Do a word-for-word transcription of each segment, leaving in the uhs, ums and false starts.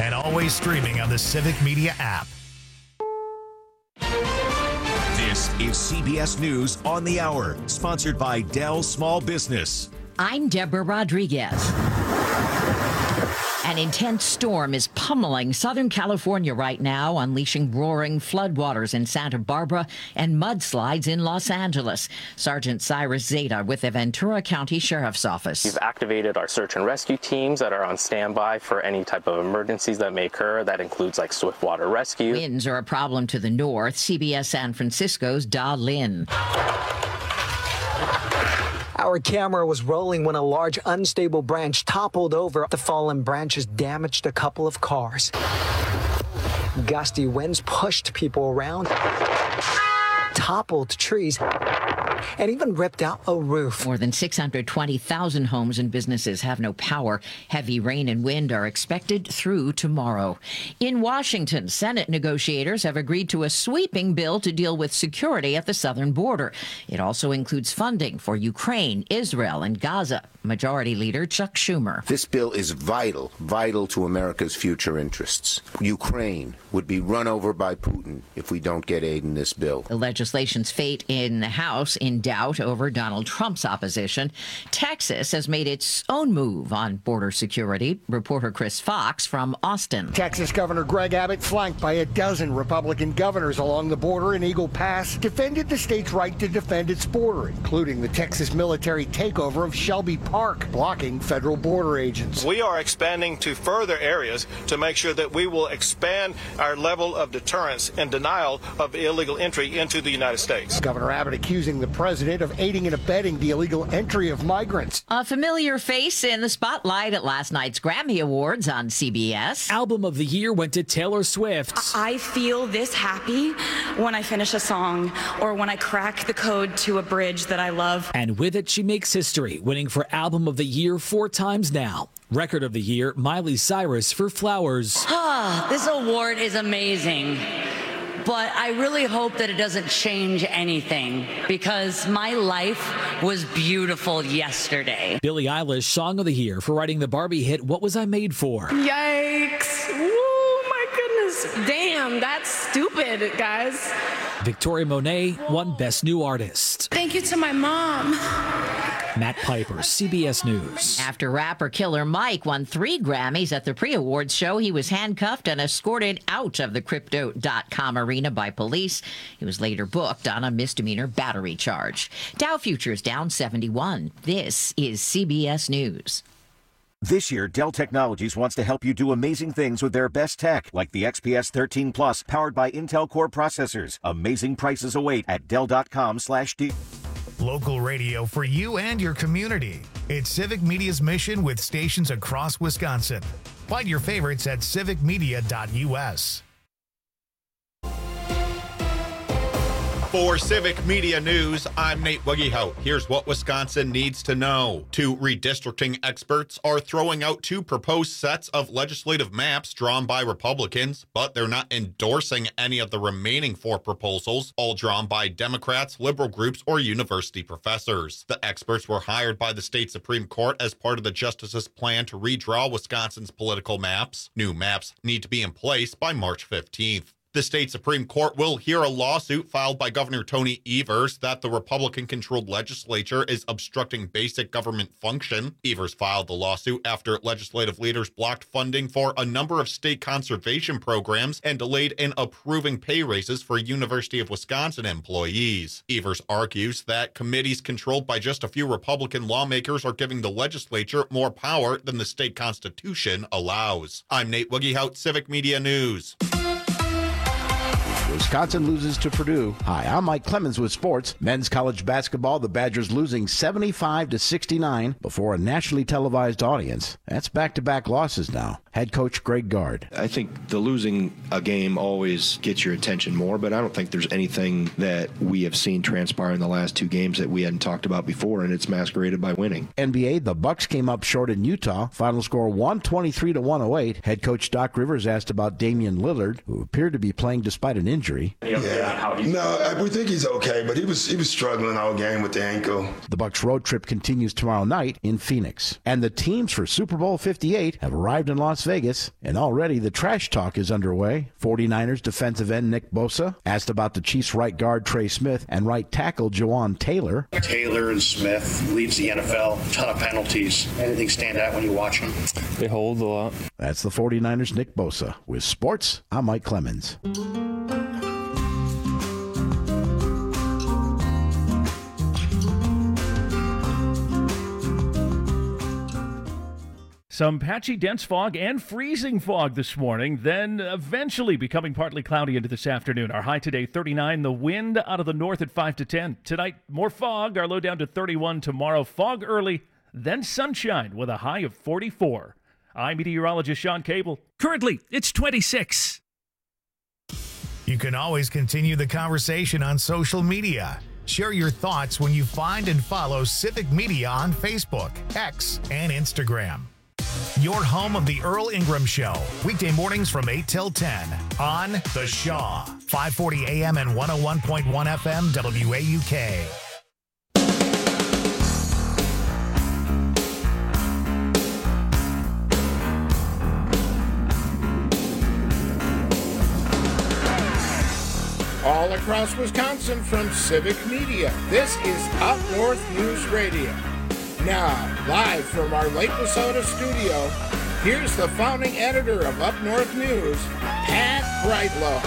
and always streaming on the Civic Media app. This is C B S News on the Hour, sponsored by Dell Small Business. I'm Deborah Rodriguez. An intense storm is pummeling Southern California right now, unleashing roaring floodwaters in Santa Barbara and mudslides in Los Angeles. Sergeant Cyrus Zeta with the Ventura County Sheriff's Office. We've activated our search and rescue teams that are on standby for any type of emergencies that may occur. That includes like swift water rescue. Winds are a problem to the north. C B S San Francisco's Da Lin. Our camera was rolling when a large unstable branch toppled over. The fallen branches damaged a couple of cars. Gusty winds pushed people around, toppled trees, and even ripped out a roof. More than six hundred twenty thousand homes and businesses have no power. Heavy rain and wind are expected through tomorrow. In Washington, Senate negotiators have agreed to a sweeping bill to deal with security at the southern border. It also includes funding for Ukraine, Israel, and Gaza. Majority Leader Chuck Schumer. This bill is vital, vital to America's future interests. Ukraine would be run over by Putin if we don't get aid in this bill. The legislation's fate in the House in doubt over Donald Trump's opposition. Texas has made its own move on border security. Reporter Chris Fox from Austin. Texas Governor Greg Abbott, flanked by a dozen Republican governors along the border in Eagle Pass, defended the state's right to defend its border, including the Texas military takeover of Shelby Park, blocking federal border agents. We are expanding to further areas to make sure that we will expand our level of deterrence and denial of illegal entry into the United States. Governor Abbott accusing the president of aiding and abetting the illegal entry of migrants. A familiar face in the spotlight at last night's Grammy Awards on C B S. Album of the year went to Taylor Swift. I feel this happy when I finish a song or when I crack the code to a bridge that I love. And with it, she makes history, winning for Album of the Year four times now. Record of the Year, Miley Cyrus for Flowers. Ah, this award is amazing. But I really hope that it doesn't change anything because my life was beautiful yesterday. Billie Eilish, Song of the Year for writing the Barbie hit What Was I Made For? Yikes. Woo, my goodness. Damn, that's stupid, guys. Victoria Monet won Best New Artist. Thank you to my mom. Matt Piper, C B S News. After rapper Killer Mike won three Grammys at the pre-awards show, he was handcuffed and escorted out of the Crypto dot com arena by police. He was later booked on a misdemeanor battery charge. Dow futures down seventy-one. This is C B S News. This year, Dell Technologies wants to help you do amazing things with their best tech, like the X P S thirteen Plus, powered by Intel Core processors. Amazing prices await at Dell dot com slash D. Local radio for you and your community. It's Civic Media's mission with stations across Wisconsin. Find your favorites at civic media dot U S. For Civic Media News, I'm Nate Wiggyhout. Here's what Wisconsin needs to know. Two redistricting experts are throwing out two proposed sets of legislative maps drawn by Republicans, but they're not endorsing any of the remaining four proposals, all drawn by Democrats, liberal groups, or university professors. The experts were hired by the state Supreme Court as part of the justices' plan to redraw Wisconsin's political maps. New maps need to be in place by March fifteenth. The state Supreme Court will hear a lawsuit filed by Governor Tony Evers that the Republican-controlled legislature is obstructing basic government function. Evers filed the lawsuit after legislative leaders blocked funding for a number of state conservation programs and delayed in approving pay raises for University of Wisconsin employees. Evers argues that committees controlled by just a few Republican lawmakers are giving the legislature more power than the state constitution allows. I'm Nate Wiggyhout, Civic Media News. Wisconsin loses to Purdue. Hi, I'm Mike Clemens with sports. Men's college basketball, the Badgers losing seventy-five to sixty-nine before a nationally televised audience. That's back-to-back losses now. Head coach Greg Gard. I think the losing a game always gets your attention more, but I don't think there's anything that we have seen transpire in the last two games that we hadn't talked about before, and it's masqueraded by winning. N B A, the Bucks came up short in Utah. Final score one twenty-three to one oh eight. Head coach Doc Rivers asked about Damian Lillard, who appeared to be playing despite an injury. injury. Yeah. No, we think he's okay, but he was he was struggling all game with the ankle. The Bucs road trip continues tomorrow night in Phoenix. And the teams for Super Bowl fifty-eight have arrived in Las Vegas, and already the trash talk is underway. forty-niners defensive end Nick Bosa asked about the Chiefs right guard Trey Smith and right tackle Jawan Taylor. Taylor and Smith leads the N F L. Ton of penalties. Anything stand out when you watch them? They hold a lot. That's the forty-niners' Nick Bosa. With sports, I'm Mike Clemens. Some patchy dense fog and freezing fog this morning, then eventually becoming partly cloudy into this afternoon. Our high today, thirty-nine. The wind out of the north at five to ten. Tonight, more fog. Our low down to thirty-one. Tomorrow, fog early, then sunshine with a high of forty-four. I'm meteorologist Sean Cable. Currently, it's twenty-six. You can always continue the conversation on social media. Share your thoughts when you find and follow Civic Media on Facebook, X, and Instagram. Your home of the Earl Ingram Show, weekday mornings from eight till ten on The Shaw, five forty A M and one oh one point one F M W A U K. All across Wisconsin from Civic Media, this is Up North News Radio. Now, live from our Lake Wissota studio, here's the founding editor of Up North News, Pat Brightlow.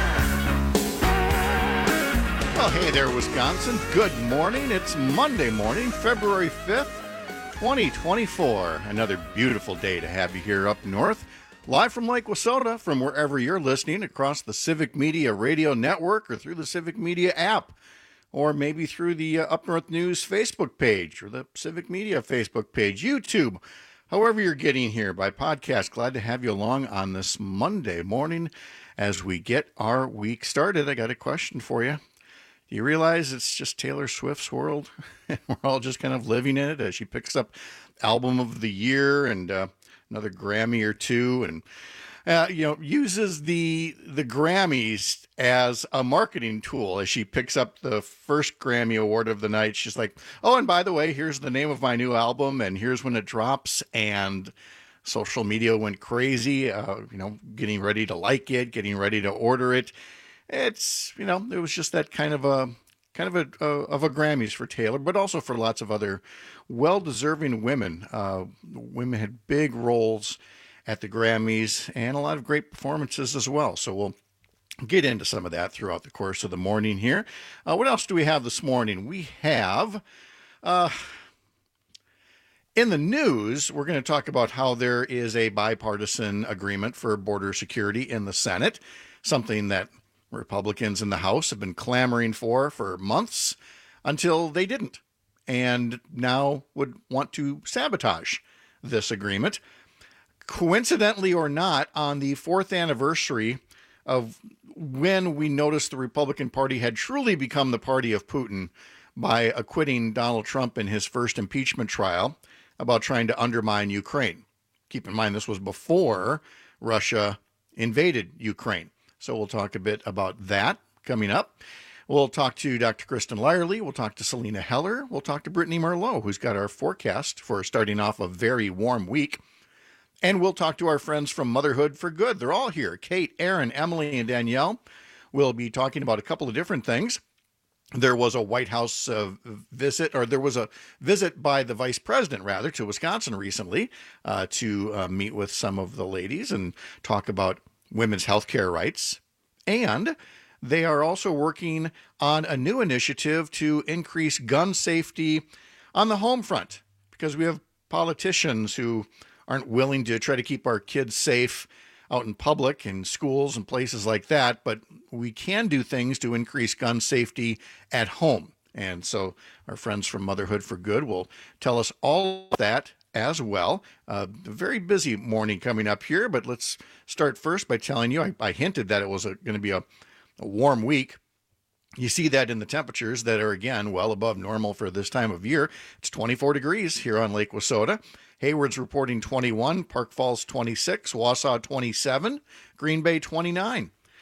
Well, hey there, Wisconsin. Good morning. It's Monday morning, February fifth, twenty twenty-four. Another beautiful day to have you here up north. Live from Lake Wissota, from wherever you're listening, across the Civic Media Radio Network or through the Civic Media app, or maybe through the uh, Up North News Facebook page or the Civic Media Facebook page, YouTube, however you're getting here by podcast. Glad to have you along on this Monday morning as we get our week started. I got a question for you. Do you realize it's just Taylor Swift's world? And we're all just kind of living in it as she picks up Album of the Year and uh, another Grammy or two, and uh, you know, uses the the Grammys as a marketing tool as she picks up the first Grammy Award of the night. She's like, oh, and by the way, here's the name of my new album, and here's when it drops. And social media went crazy, uh, you know, getting ready to like it, getting ready to order it. It's, you know, it was just that kind of a kind of a, a of a Grammys for Taylor, but also for lots of other well-deserving women. Uh, women had big roles at the Grammys and a lot of great performances as well. So we'll get into some of that throughout the course of the morning here. Uh, what else do we have this morning? We have, uh, in the news, we're going to talk about how there is a bipartisan agreement for border security in the Senate, something that Republicans in the House have been clamoring for for months until they didn't, and now would want to sabotage this agreement. Coincidentally or not, on the fourth anniversary of when we noticed the Republican Party had truly become the party of Putin by acquitting Donald Trump in his first impeachment trial about trying to undermine Ukraine. Keep in mind, this was before Russia invaded Ukraine. So we'll talk a bit about that coming up. We'll talk to Doctor Kristen Lyerly. We'll talk to Selena Heller. We'll talk to Brittany Merlot, who's got our forecast for starting off a very warm week. And we'll talk to our friends from Motherhood for Good. They're all here. Kate, Aaron, Emily, and Danielle. We'll be talking about a couple of different things. There was a White House uh, visit, or there was a visit by the vice president, rather, to Wisconsin recently uh, to uh, meet with some of the ladies and talk about women's health care rights. And they are also working on a new initiative to increase gun safety on the home front, because we have politicians who aren't willing to try to keep our kids safe out in public, in schools and places like that, but we can do things to increase gun safety at home. And so our friends from Motherhood for Good will tell us all of that as well. Uh, a very busy morning coming up here, but let's start first by telling you, I, I hinted that it was going to be a, a warm week. You see that in the temperatures that are, again, well above normal for this time of year. It's twenty-four degrees here on Lake Wissota. Hayward's reporting twenty-one, Park Falls twenty-six, Wausau twenty-seven, Green Bay twenty-nine.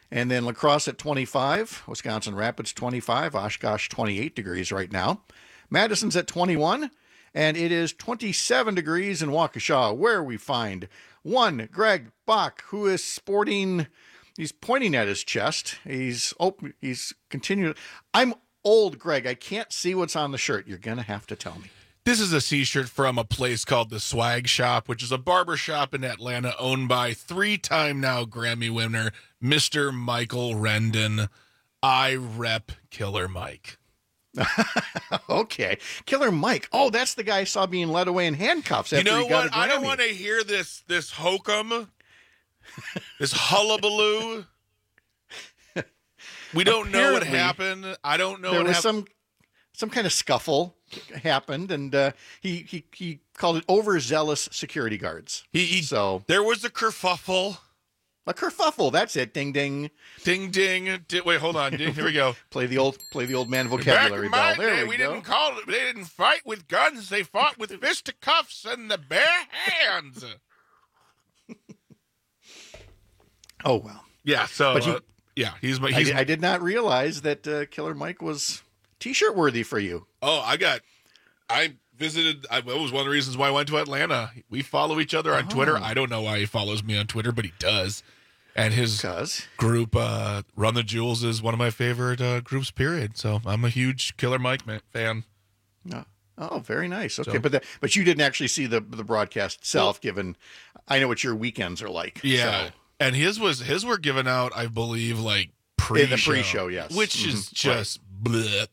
And then La Crosse at twenty-five, Wisconsin Rapids twenty-five, Oshkosh twenty-eight degrees right now. Madison's at twenty-one, and it is twenty-seven degrees in Waukesha, where we find one Greg Bach, who is sporting, he's pointing at his chest. He's open, he's continuing. I'm old, Greg. I can't see what's on the shirt. You're going to have to tell me. This is a t-shirt from a place called The Swag Shop, which is a barber shop in Atlanta owned by three-time now Grammy winner, Mister Michael Rendon. I rep Killer Mike. Okay. Killer Mike. Oh, that's the guy I saw being led away in handcuffs after You know he got what? a I don't Grammy. want to hear this this hokum, this hullabaloo. We don't know what Apparently, happened. I don't know There what was happened. some some kind of scuffle happened, and uh, he, he he called it overzealous security guards. He, he so there was a kerfuffle. A kerfuffle. That's it. Ding ding. Ding ding. Di- wait, hold on. Ding, here we go. play the old play the old man Back vocabulary in my bell. There day, we, we go. didn't call it. They didn't fight with guns. They fought with fisticuffs and the bare hands. Oh well. Yeah. So But he- uh, yeah, he's my. I, He's di- I did not realize that uh, Killer Mike was T-shirt worthy for you. Oh, I got. I visited. I, that was one of the reasons why I went to Atlanta. We follow each other on Oh. Twitter. I don't know why he follows me on Twitter, but he does. And his Cause? group, uh, Run the Jewels, is one of my favorite uh, groups. Period. So I'm a huge Killer Mike man, fan. No. Oh, very nice. Okay, So- but the, but you didn't actually see the the broadcast itself. Given, I know what your weekends are like. Yeah. so. And his was his were given out, I believe, like pre In the pre-show, yes. which is Mhm, just bleh.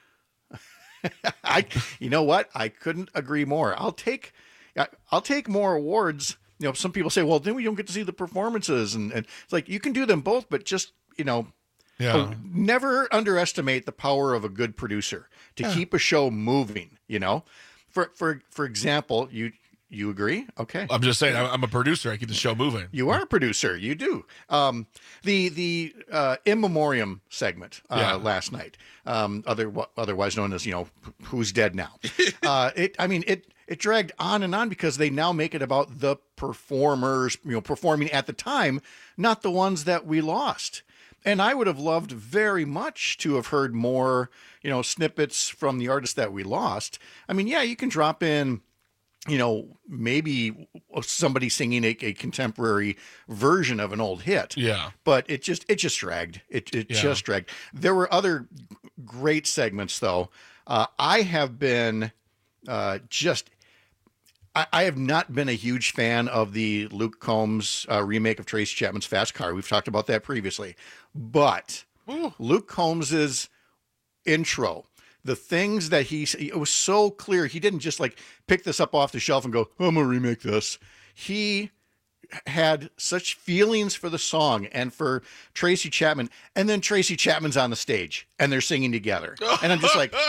I, you know what? I couldn't agree more. I'll take, I- I'll take more awards. You know, some people say, well, then we don't get to see the performances, and, and it's like you can do them both, but just you know, Yeah. oh, never underestimate the power of a good producer to Yeah. keep a show moving. You know, for for for example, you you agree? Okay, I'm just saying, I'm I'm a producer. I keep the show moving. you are a producer. You do. Um, the the uh, in memoriam segment uh, Yeah. last night, um, other otherwise known as you know who's dead now. uh, it. I mean it. It dragged on and on because they now make it about the performers, you know, performing at the time, not the ones that we lost. And I would have loved very much to have heard more, you know, snippets from the artists that we lost. I mean, yeah, you can drop in, you know, maybe somebody singing a, a contemporary version of an old hit. Yeah. But it just it just dragged. It it Yeah. just dragged. There were other great segments though. Uh, I have been uh, just I, I have not been a huge fan of the Luke Combs uh, remake of Tracy Chapman's Fast Car. We've talked about that previously, but Ooh. Luke Combs's intro, the things that he, it was so clear. He didn't just like pick this up off the shelf and go, I'm gonna remake this. He had such feelings for the song and for Tracy Chapman, and then Tracy Chapman's on the stage and they're singing together, and I'm just like,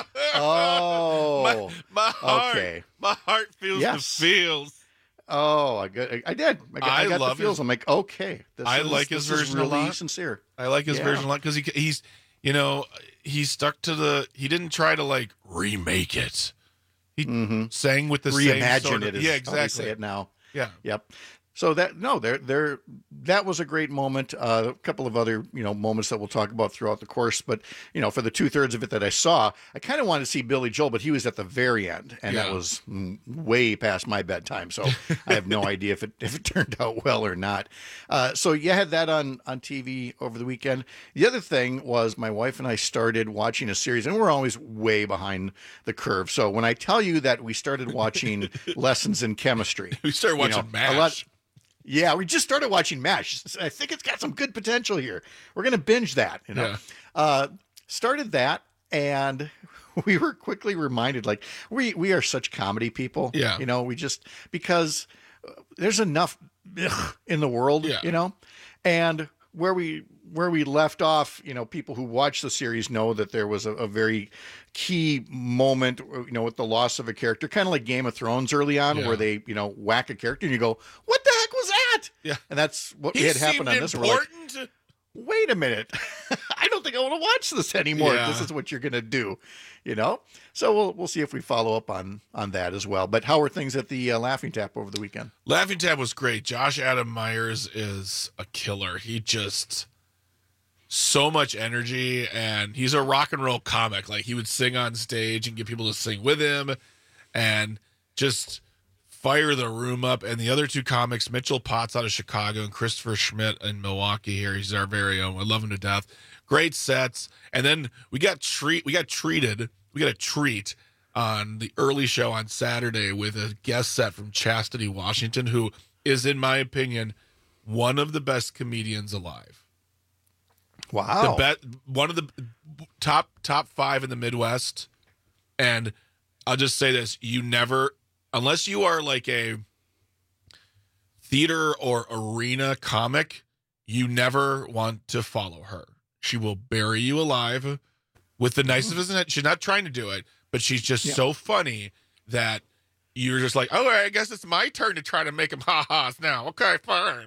oh, my, my heart, okay. my heart feels Yes. the feels. Oh, I got, I did. I got, I I got love the feels. his- I'm like, okay, this I is, like this his is version a really lot. sincere. I like his Yeah. version a lot because he he's you know he stuck to the he didn't try to like remake it. He sang with the same Reimagine sort of, it. Is yeah, how they exactly. say it now. Yeah. Yep. So that no, there there that was a great moment. Uh, a couple of other you know moments that we'll talk about throughout the course, but you know for the two thirds of it that I saw, I kind of wanted to see Billy Joel, but he was at the very end, and that Yeah. was mm, way past my bedtime. So I have no idea if it if it turned out well or not. Uh, so you had that on on T V over the weekend. The other thing was my wife and I started watching a series, and we're always way behind the curve. So when I tell you that we started watching Lessons in Chemistry, We started you know, watching a lot- MASH. yeah, we just started watching MASH. I think it's got some good potential here. We're going to binge that, you know. Yeah. Uh, started that, and we were quickly reminded, like, we we are such comedy people. Yeah. You know, we just, because uh, there's enough ugh, in the world, Yeah. you know, and where we where we left off, you know, people who watch the series know that there was a, a very key moment, you know, with the loss of a character, kind of like Game of Thrones early on, Yeah. where they, you know, whack a character and you go, what the heck was that? Yeah. And that's what He had happened seemed on this. We're like, important. wait a minute. I don't think I want to watch this anymore. Yeah. If this is what you're going to do, you know? So we'll, we'll see if we follow up on, on that as well. But how were things at the uh, Laughing Tap over the weekend? Laughing Tap was great. Josh Adam Myers is a killer. He just so much energy, and he's a rock and roll comic. Like, he would sing on stage and get people to sing with him and just fire the room up. And the other two comics, Mitchell Potts out of Chicago and Christopher Schmidt in Milwaukee here. He's our very own. I love him to death. Great sets. And then we got treat we got treated. We got a treat on the early show on Saturday with a guest set from Chastity Washington, who is, in my opinion, one of the best comedians alive. Wow. The be- one of the top top five in the Midwest. And I'll just say this, you never, unless you are like a theater or arena comic, you never want to follow her. She will bury you alive with the nicest of, she's not trying to do it, but she's just yeah. so funny that you're just like, oh, I guess it's my turn to try to make him ha-has now. Okay, fine.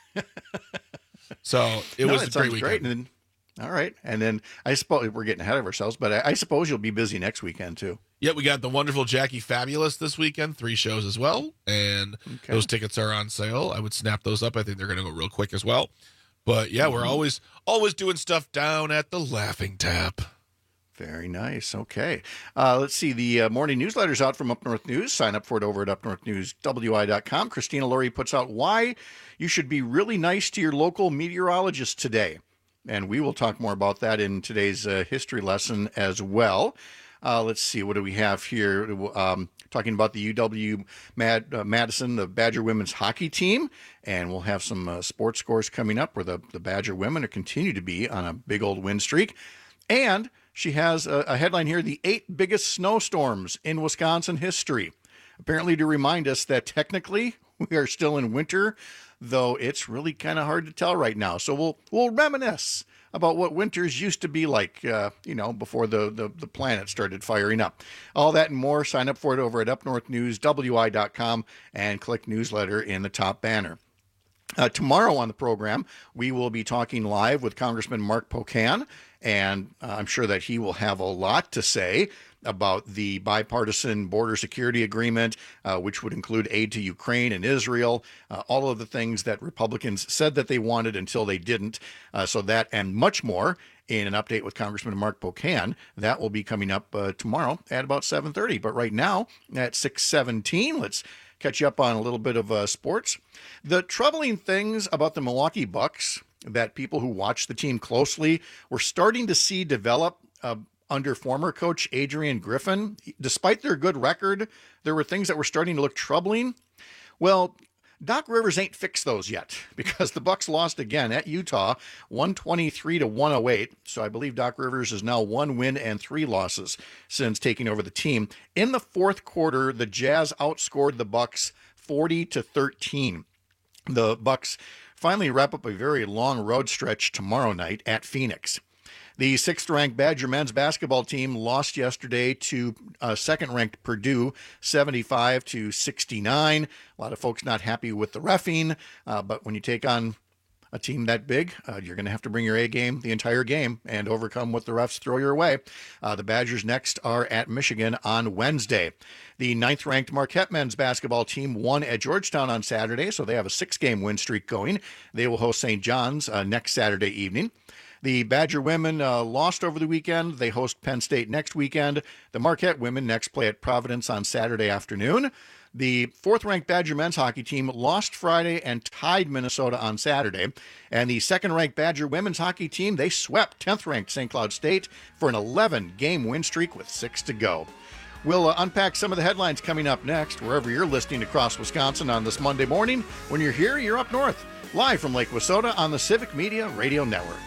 So it no, was it a great weekend. weekend. Great. And then, all right. And then I suppose we're getting ahead of ourselves, but I, I suppose you'll be busy next weekend too. Yeah, we got the wonderful Jackie Fabulous this weekend, three shows as well. And okay. those tickets are on sale. I would snap those up. I think they're going to go real quick as well. But yeah, mm-hmm. we're always always doing stuff down at the Laughing Tap. Very nice. Okay. Uh, let's see. The uh, morning newsletter's out from Up North News. Sign up for it over at up north news w i dot com. Christina Laurie puts out why you should be really nice to your local meteorologist today. And we will talk more about that in today's uh, history lesson as well. Uh, let's see. What do we have here? Um, talking about the U W Mad, uh, Madison, the Badger women's hockey team. And we'll have some uh, sports scores coming up where the, the Badger women are continue to be on a big old win streak. And she has a, a headline here, the eight biggest snowstorms in Wisconsin history. Apparently to remind us that technically we are still in winter, though it's really kind of hard to tell right now. So we'll we'll reminisce about what winters used to be like, uh, you know, before the, the, the planet started firing up. All that and more, sign up for it over at up north news w i dot com and click newsletter in the top banner. Uh, tomorrow on the program, we will be talking live with Congressman Mark Pocan, and uh, I'm sure that he will have a lot to say about the bipartisan border security agreement, uh, which would include aid to Ukraine and Israel, uh, all of the things that Republicans said that they wanted until they didn't. Uh, so that and much more in an update with Congressman Mark Pocan. That will be coming up uh, tomorrow at about seven thirty. But right now at six seventeen, let's catch you up on a little bit of uh, sports. The troubling things about the Milwaukee Bucks that people who watch the team closely were starting to see develop uh, under former coach Adrian Griffin. Despite their good record, there were things that were starting to look troubling. Well, Doc Rivers ain't fixed those yet because the Bucks lost again at Utah, one twenty-three to one oh eight. So I believe Doc Rivers is now one win and three losses since taking over the team. In the fourth quarter, the Jazz outscored the Bucks forty to thirteen. The Bucks finally wrap up a very long road stretch tomorrow night at Phoenix. The sixth-ranked Badger men's basketball team lost yesterday to uh, second-ranked Purdue, seventy-five to sixty-nine. A lot of folks not happy with the reffing, uh, but when you take on a team that big, uh, you're going to have to bring your A game the entire game and overcome what the refs throw your way. Uh, the Badgers next are at Michigan on Wednesday. The ninth-ranked Marquette men's basketball team won at Georgetown on Saturday, so they have a six-game win streak going. They will host Saint John's uh, next Saturday evening. The Badger women uh, lost over the weekend. They host Penn State next weekend. The Marquette women next play at Providence on Saturday afternoon. The fourth-ranked Badger men's hockey team lost Friday and tied Minnesota on Saturday. And the second-ranked Badger women's hockey team, they swept tenth-ranked Saint Cloud State for an eleven-game win streak with six to go. We'll uh, unpack some of the headlines coming up next, wherever you're listening across Wisconsin on this Monday morning. When you're here, you're up north, live from Lake Wissota on the Civic Media Radio Network.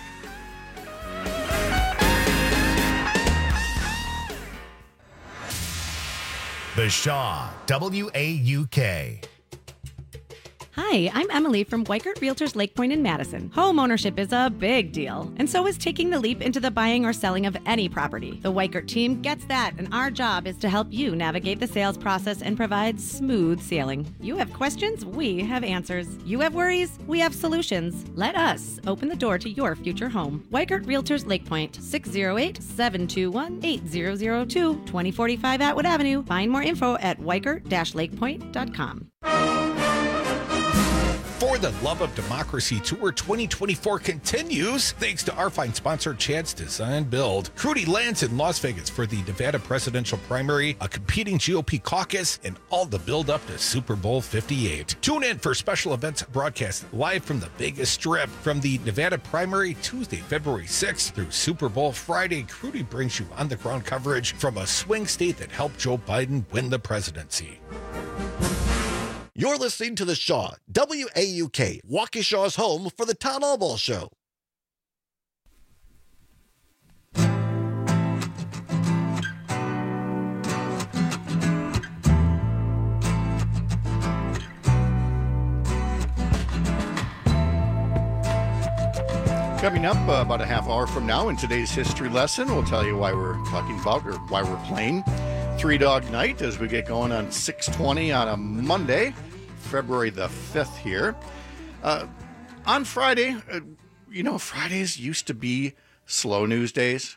The Shaw, W A U K. Hi, I'm Emily from Weikert Realtors Lake Point in Madison. Home ownership is a big deal, and so is taking the leap into the buying or selling of any property. The Weikert team gets that, and our job is to help you navigate the sales process and provide smooth sailing. You have questions, we have answers. You have worries, we have solutions. Let us open the door to your future home. Weikert Realtors Lake Point, six oh eight, seven two one, eight zero zero two, twenty forty-five Atwood Avenue. Find more info at weikert dash lakepoint dot com. For the Love of Democracy Tour twenty twenty-four continues thanks to our fine sponsor, Chad's Design Build. Rudy lands in Las Vegas for the Nevada presidential primary, a competing G O P caucus, and all the build up to Super Bowl fifty-eight. Tune in for special events broadcast live from the Vegas Strip from the Nevada primary Tuesday, February sixth through Super Bowl Friday. Rudy brings you on the ground coverage from a swing state that helped Joe Biden win the presidency. You're listening to The Shaw, W A U K, Waukesha's home for the Town Hall Ball Show. Coming up uh, about a half hour from now in today's history lesson, we'll tell you why we're talking about or why we're playing Three Dog Night as we get going on six twenty on a Monday, February the fifth here. Uh, on Friday, uh, you know, Fridays used to be slow news days.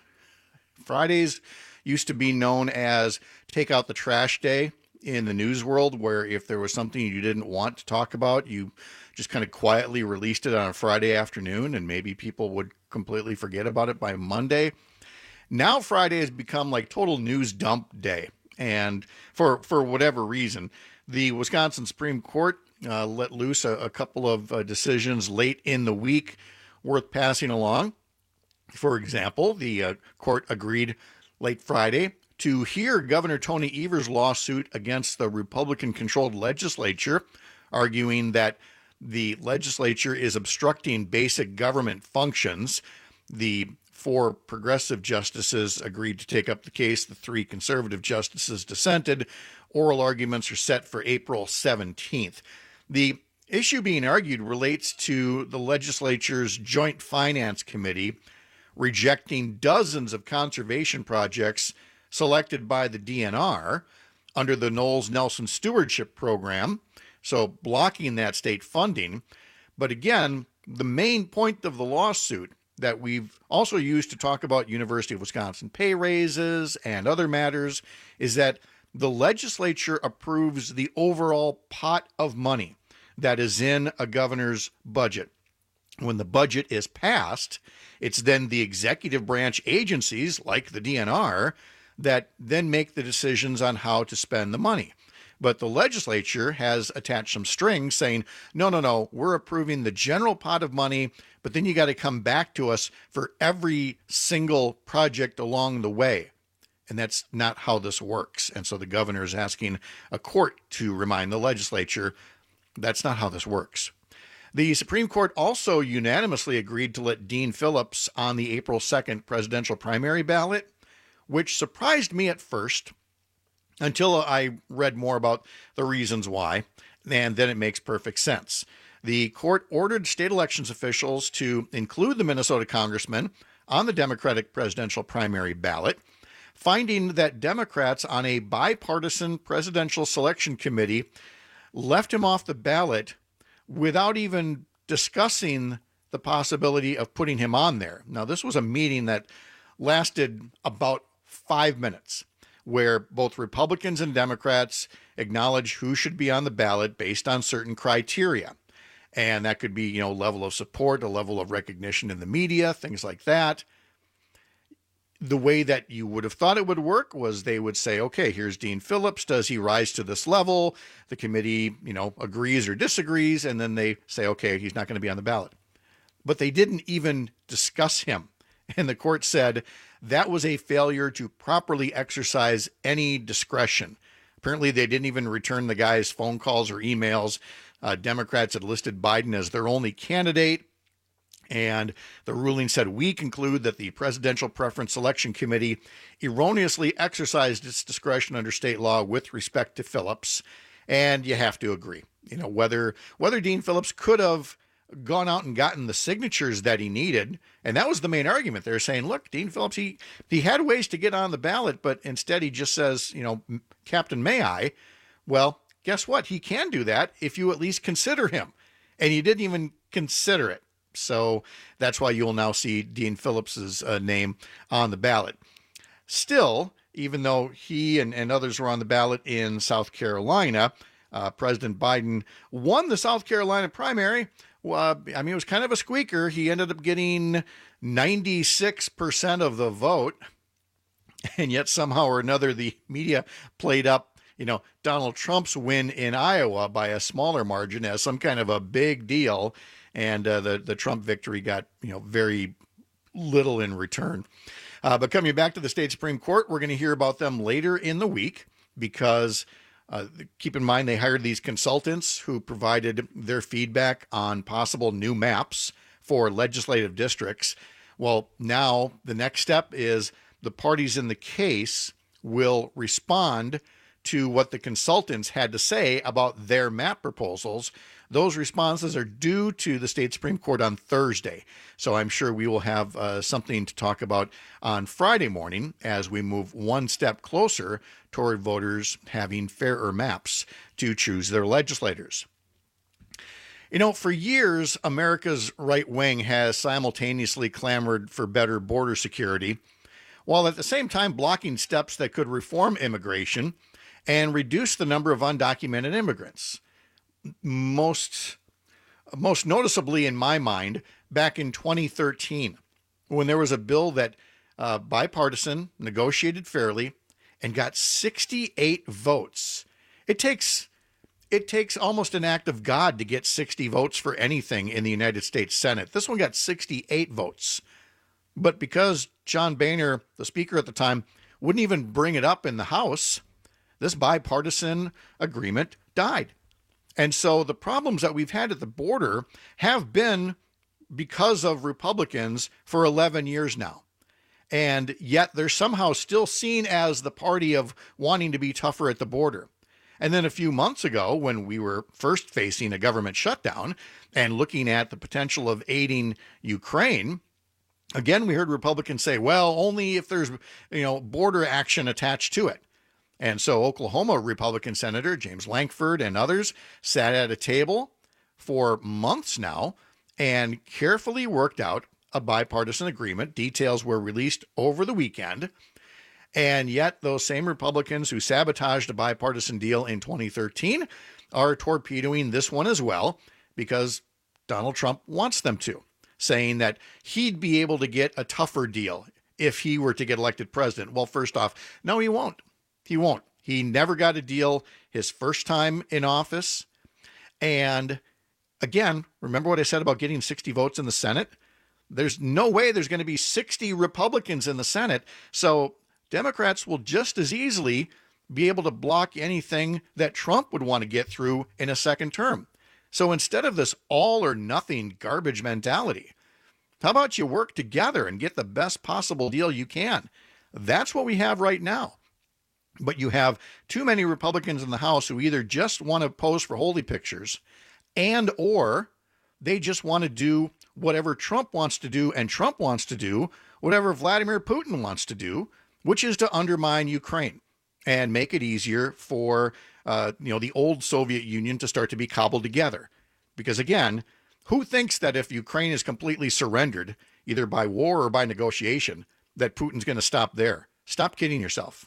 Fridays used to be known as take out the trash day in the news world, where if there was something you didn't want to talk about, you just kind of quietly released it on a Friday afternoon, and maybe people would completely forget about it by Monday. Now Friday has become like total news dump day. And for for whatever reason, the Wisconsin Supreme Court uh, let loose a, a couple of uh, decisions late in the week worth passing along. For example, the uh, court agreed late Friday to hear Governor Tony Evers' lawsuit against the Republican-controlled legislature, arguing that the legislature is obstructing basic government functions. The four progressive justices agreed to take up the case. The three conservative justices dissented. Oral arguments are set for April seventeenth. The issue being argued relates to the legislature's Joint Finance Committee rejecting dozens of conservation projects selected by the D N R under the Knowles-Nelson Stewardship Program, so blocking that state funding. But again, the main point of the lawsuit that we've also used to talk about University of Wisconsin pay raises and other matters is that the legislature approves the overall pot of money that is in a governor's budget. When the budget is passed, it's then the executive branch agencies, like the D N R, that then make the decisions on how to spend the money. But the legislature has attached some strings saying, no, no, no, we're approving the general pot of money, but then you got to come back to us for every single project along the way. And that's not how this works. And so the governor is asking a court to remind the legislature that's not how this works. The Supreme Court also unanimously agreed to let Dean Phillips on the April second presidential primary ballot, which surprised me at first until I read more about the reasons why, and then it makes perfect sense. The court ordered state elections officials to include the Minnesota congressman on the Democratic presidential primary ballot, finding that Democrats on a bipartisan presidential selection committee left him off the ballot without even discussing the possibility of putting him on there. Now, this was a meeting that lasted about five minutes, where both Republicans and Democrats acknowledge who should be on the ballot based on certain criteria. And that could be, you know, level of support, a level of recognition in the media, things like that. The way that you would have thought it would work was they would say, okay, here's Dean Phillips. Does he rise to this level? The committee, you know, agrees or disagrees. And then they say, okay, he's not going to be on the ballot. But they didn't even discuss him. And the court said that was a failure to properly exercise any discretion. Apparently, they didn't even return the guy's phone calls or emails. Uh, Democrats had listed Biden as their only candidate. And the ruling said, we conclude that the Presidential Preference Selection Committee erroneously exercised its discretion under state law with respect to Phillips. And you have to agree, you know, whether whether Dean Phillips could have gone out and gotten the signatures that he needed. And that was the main argument. They're saying, look, Dean Phillips, he, he had ways to get on the ballot, but instead he just says, you know, Captain, may I? Well, guess what? He can do that if you at least consider him. And he didn't even consider it. So that's why you'll now see Dean Phillips's uh, name on the ballot. Still, even though he and, and others were on the ballot in South Carolina, uh, President Biden won the South Carolina primary. Uh, I mean, it was kind of a squeaker. He ended up getting ninety-six percent of the vote. And yet somehow or another, the media played up, you know, Donald Trump's win in Iowa by a smaller margin as some kind of a big deal. And uh, the, the Trump victory got, you know, very little in return. Uh, but coming back to the state Supreme Court, we're going to hear about them later in the week because uh, keep in mind they hired these consultants who provided their feedback on possible new maps for legislative districts. Well, now the next step is the parties in the case will respond to what the consultants had to say about their map proposals. Those responses are due to the state Supreme Court on Thursday. So I'm sure we will have uh, something to talk about on Friday morning as we move one step closer toward voters having fairer maps to choose their legislators. You know, for years, America's right wing has simultaneously clamored for better border security, while at the same time blocking steps that could reform immigration and reduce the number of undocumented immigrants. Most, most noticeably in my mind, back in twenty thirteen, when there was a bill that uh, bipartisan, negotiated fairly, and got sixty-eight votes. It takes it takes almost an act of God to get sixty votes for anything in the United States Senate. This one got sixty-eight votes. But because John Boehner, the speaker at the time, wouldn't even bring it up in the House, this bipartisan agreement died. And so the problems that we've had at the border have been because of Republicans for eleven years now. And yet they're somehow still seen as the party of wanting to be tougher at the border. And then a few months ago, when we were first facing a government shutdown and looking at the potential of aiding Ukraine, again, we heard Republicans say, well, only if there's, you know, border action attached to it. And so Oklahoma Republican Senator James Lankford and others sat at a table for months now and carefully worked out a bipartisan agreement. Details were released over the weekend. And yet those same Republicans who sabotaged a bipartisan deal in twenty thirteen are torpedoing this one as well because Donald Trump wants them to, saying that he'd be able to get a tougher deal if he were to get elected president. Well, first off, no, he won't. He won't. He never got a deal his first time in office. And again, remember what I said about getting sixty votes in the Senate? There's no way there's going to be sixty Republicans in the Senate. So Democrats will just as easily be able to block anything that Trump would want to get through in a second term. So instead of this all or nothing garbage mentality, how about you work together and get the best possible deal you can? That's what we have right now. But you have too many Republicans in the House who either just want to pose for holy pictures and or they just want to do whatever Trump wants to do, and Trump wants to do whatever Vladimir Putin wants to do, which is to undermine Ukraine and make it easier for uh, you know the old Soviet Union to start to be cobbled together. Because again, who thinks that if Ukraine is completely surrendered, either by war or by negotiation, that Putin's going to stop there? Stop kidding yourself.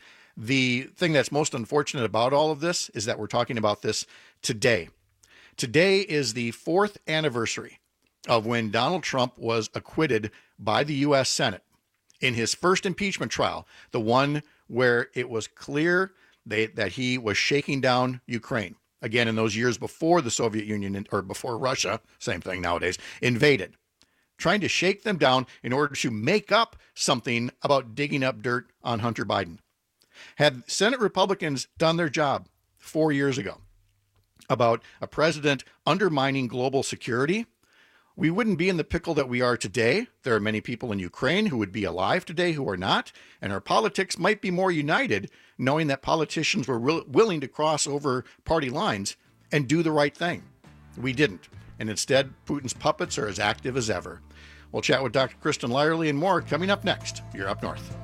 The thing that's most unfortunate about all of this is that we're talking about this today. Today is the fourth anniversary of when Donald Trump was acquitted by the U S Senate in his first impeachment trial, the one where it was clear they, that he was shaking down Ukraine. Again, in those years before the Soviet Union, or before Russia, same thing nowadays, invaded, trying to shake them down in order to make up something about digging up dirt on Hunter Biden. Had Senate Republicans done their job four years ago about a president undermining global security, we wouldn't be in the pickle that we are today. There are many people in Ukraine who would be alive today who are not, and our politics might be more united, knowing that politicians were will- willing to cross over party lines and do the right thing. We didn't, and instead, Putin's puppets are as active as ever. We'll chat with Doctor Kristen Lyerly and more coming up next. You're Up North.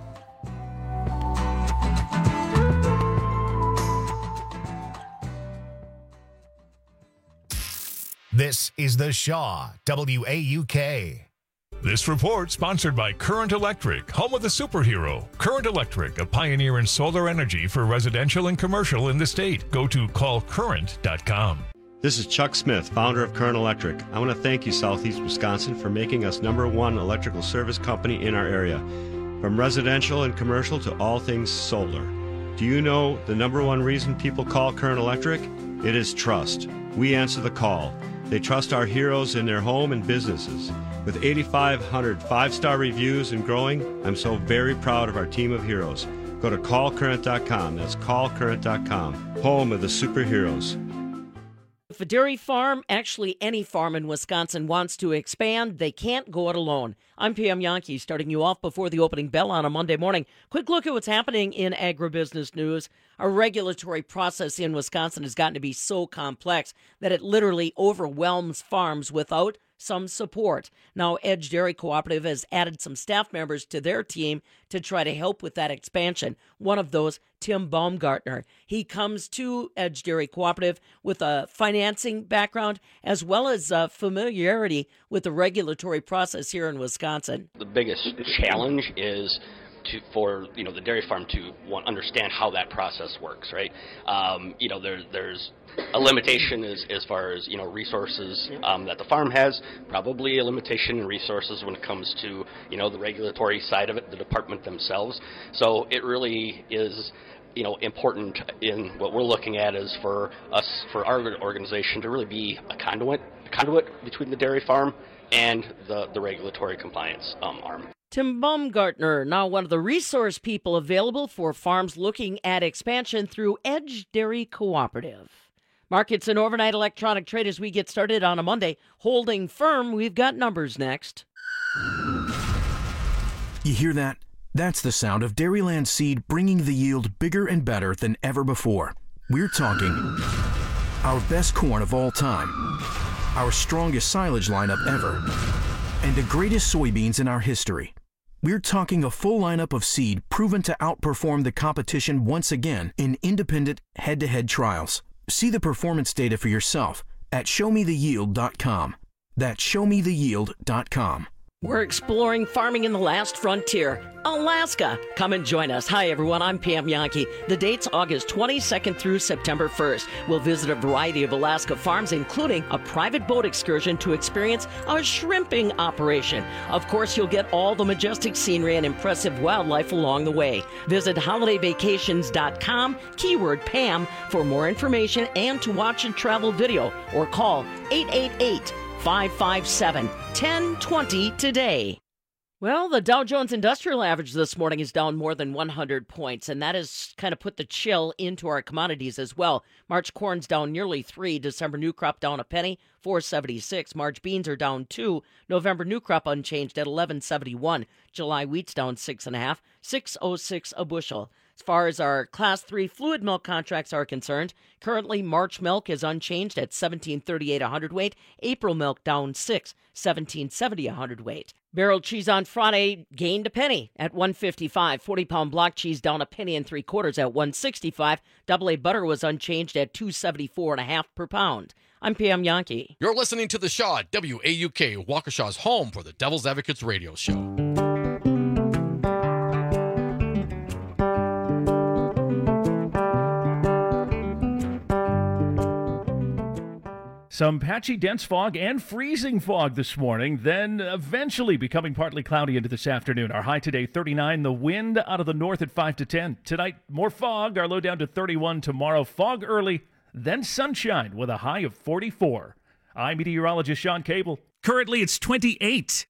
This is The Shaw, W A U K. This report sponsored by Current Electric, home of the superhero. Current Electric, a pioneer in solar energy for residential and commercial in the state. Go to call current dot com. This is Chuck Smith, founder of Current Electric. I want to thank you, Southeast Wisconsin, for making us number one electrical service company in our area. From residential and commercial to all things solar. Do you know the number one reason people call Current Electric? It is trust. We answer the call. They trust our heroes in their home and businesses. With eighty-five hundred five-star reviews and growing, I'm so very proud of our team of heroes. Go to call current dot com. That's call current dot com. Home of the superheroes. If a dairy farm, actually any farm in Wisconsin, wants to expand, they can't go it alone. I'm Pam Yankee, starting you off before the opening bell on a Monday morning. Quick look at what's happening in agribusiness news. Our regulatory process in Wisconsin has gotten to be so complex that it literally overwhelms farms without some support. Now, Edge Dairy Cooperative has added some staff members to their team to try to help with that expansion. One of those, Tim Baumgartner. He comes to Edge Dairy Cooperative with a financing background as well as a familiarity with the regulatory process here in Wisconsin. The biggest challenge is to, for you know the dairy farm to want understand how that process works, right? Um, you know, there, there's a limitation as, as far as you know resources um, that the farm has. Probably a limitation in resources when it comes to you know the regulatory side of it, the department themselves. So it really is you know important in what we're looking at is for us, for our organization, to really be a conduit, a conduit between the dairy farm and the the regulatory compliance um, arm. Tim Baumgartner, now one of the resource people available for farms looking at expansion through Edge Dairy Cooperative. Markets and overnight electronic trade as we get started on a Monday. Holding firm, we've got numbers next. You hear that? That's the sound of Dairyland Seed bringing the yield bigger and better than ever before. We're talking our best corn of all time, our strongest silage lineup ever, and the greatest soybeans in our history. We're talking a full lineup of seed proven to outperform the competition once again in independent head-to-head trials. See the performance data for yourself at show me the yield dot com. That's show me the yield dot com. We're exploring farming in the last frontier, Alaska. Come and join us. Hi, everyone. I'm Pam Yankee. The date's August twenty-second through September first. We'll visit a variety of Alaska farms, including a private boat excursion to experience a shrimping operation. Of course, you'll get all the majestic scenery and impressive wildlife along the way. Visit holiday vacations dot com, keyword Pam, for more information and to watch a travel video, or call eight eight eight, five five seven, one zero two zero today. Well, the Dow Jones Industrial Average this morning is down more than one hundred points, and that has kind of put the chill into our commodities as well. March corn's down nearly three. December new crop down a penny, four seventy-six. March beans are down two. November new crop unchanged at eleven seventy-one. July wheat's down six and a half, six oh six a bushel. As far as our Class three fluid milk contracts are concerned, currently March milk is unchanged at seventeen thirty-eight a hundredweight. April milk down six, seventeen seventy a hundredweight. Barrel cheese on Friday gained a penny at one fifty-five. forty-pound block cheese down a penny and three quarters at one sixty-five. Double A butter was unchanged at two seventy-four and a half per pound. I'm Pam Yankee. You're listening to The Shaw, W A U K, Waukesha's home for the Devil's Advocates radio show. Some patchy dense fog and freezing fog this morning, then eventually becoming partly cloudy into this afternoon. Our high today, thirty-nine. The wind out of the north at five to ten. Tonight, more fog. Our low down to thirty-one. Tomorrow, fog early, then sunshine with a high of forty-four. I'm meteorologist Sean Cable. Currently, it's twenty-eight.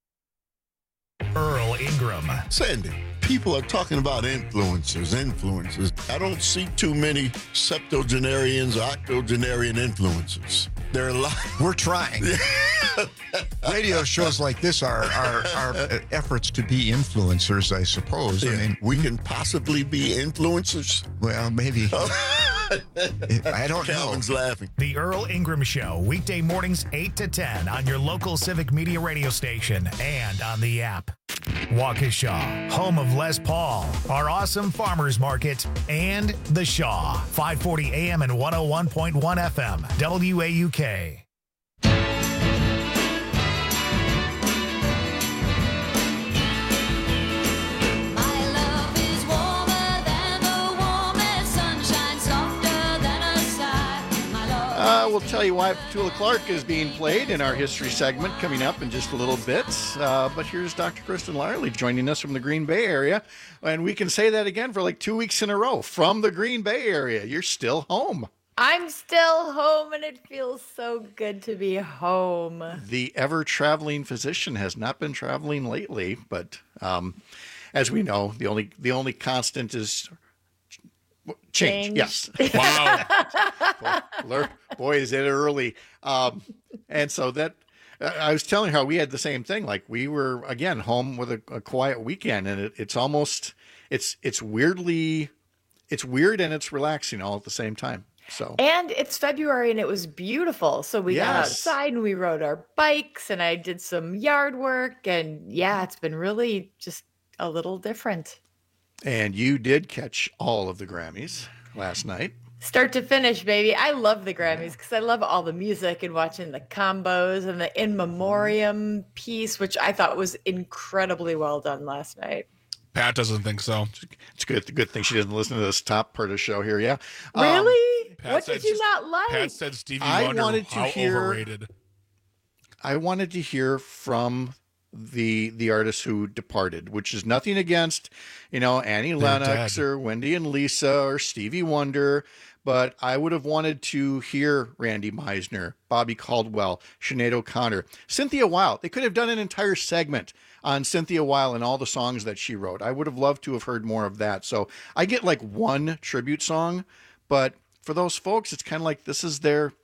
Earl Ingram. Sandy, people are talking about influencers, influencers. I don't see too many septuagenarians or octogenarian influencers. There are a lot. We're trying. Radio shows like this are, are, are efforts to be influencers, I suppose. Yeah. I mean, we can possibly be influencers. Well, maybe. I don't Calvin's know. laughing. The Earl Ingram Show, weekday mornings eight to ten on your local Civic Media radio station and on the app. Waukesha, home of Les Paul, our awesome farmers market, and The Shaw, five forty A M and one oh one point one F M, W A U K. tell you why Petula Clark is being played in our history segment coming up in just a little bit. Uh, but here's Doctor Kristen Larley joining us from the Green Bay area. And we can say that again for like two weeks in a row. From the Green Bay area, you're still home. I'm still home, and it feels so good to be home. The ever-traveling physician has not been traveling lately, but um, as we know, the only the only constant is change. Change. Yes. Wow. boy, boy, is it early. Um, and so that I was telling her we had the same thing. Like we were again home with a, a quiet weekend, and it, it's almost it's it's weirdly it's weird and it's relaxing all at the same time. So and it's February and it was beautiful. So we Yes. got outside and we rode our bikes and I did some yard work, and yeah, it's been really just a little different. And you did catch all of the Grammys last night. Start to finish, baby. I love the Grammys because I love all the music and watching the combos and the in memoriam piece, which I thought was incredibly well done last night. Pat doesn't think so. It's good. The good thing she doesn't listen to this top part of the show here. Yeah. Really? Um, Pat what said did you just- not like? Pat said Stevie I Wonder, wanted to how hear- overrated. I wanted to hear from the the artists who departed, which is nothing against, you know, Annie Lennox dead. or Wendy and Lisa or Stevie Wonder, but I would have wanted to hear Randy Meisner, Bobby Caldwell, Sinead O'Connor, Cynthia Weil. They could have done an entire segment on Cynthia Weil and all the songs that she wrote. I would have loved to have heard more of that. So I get like one tribute song, but for those folks, it's kind of like this is their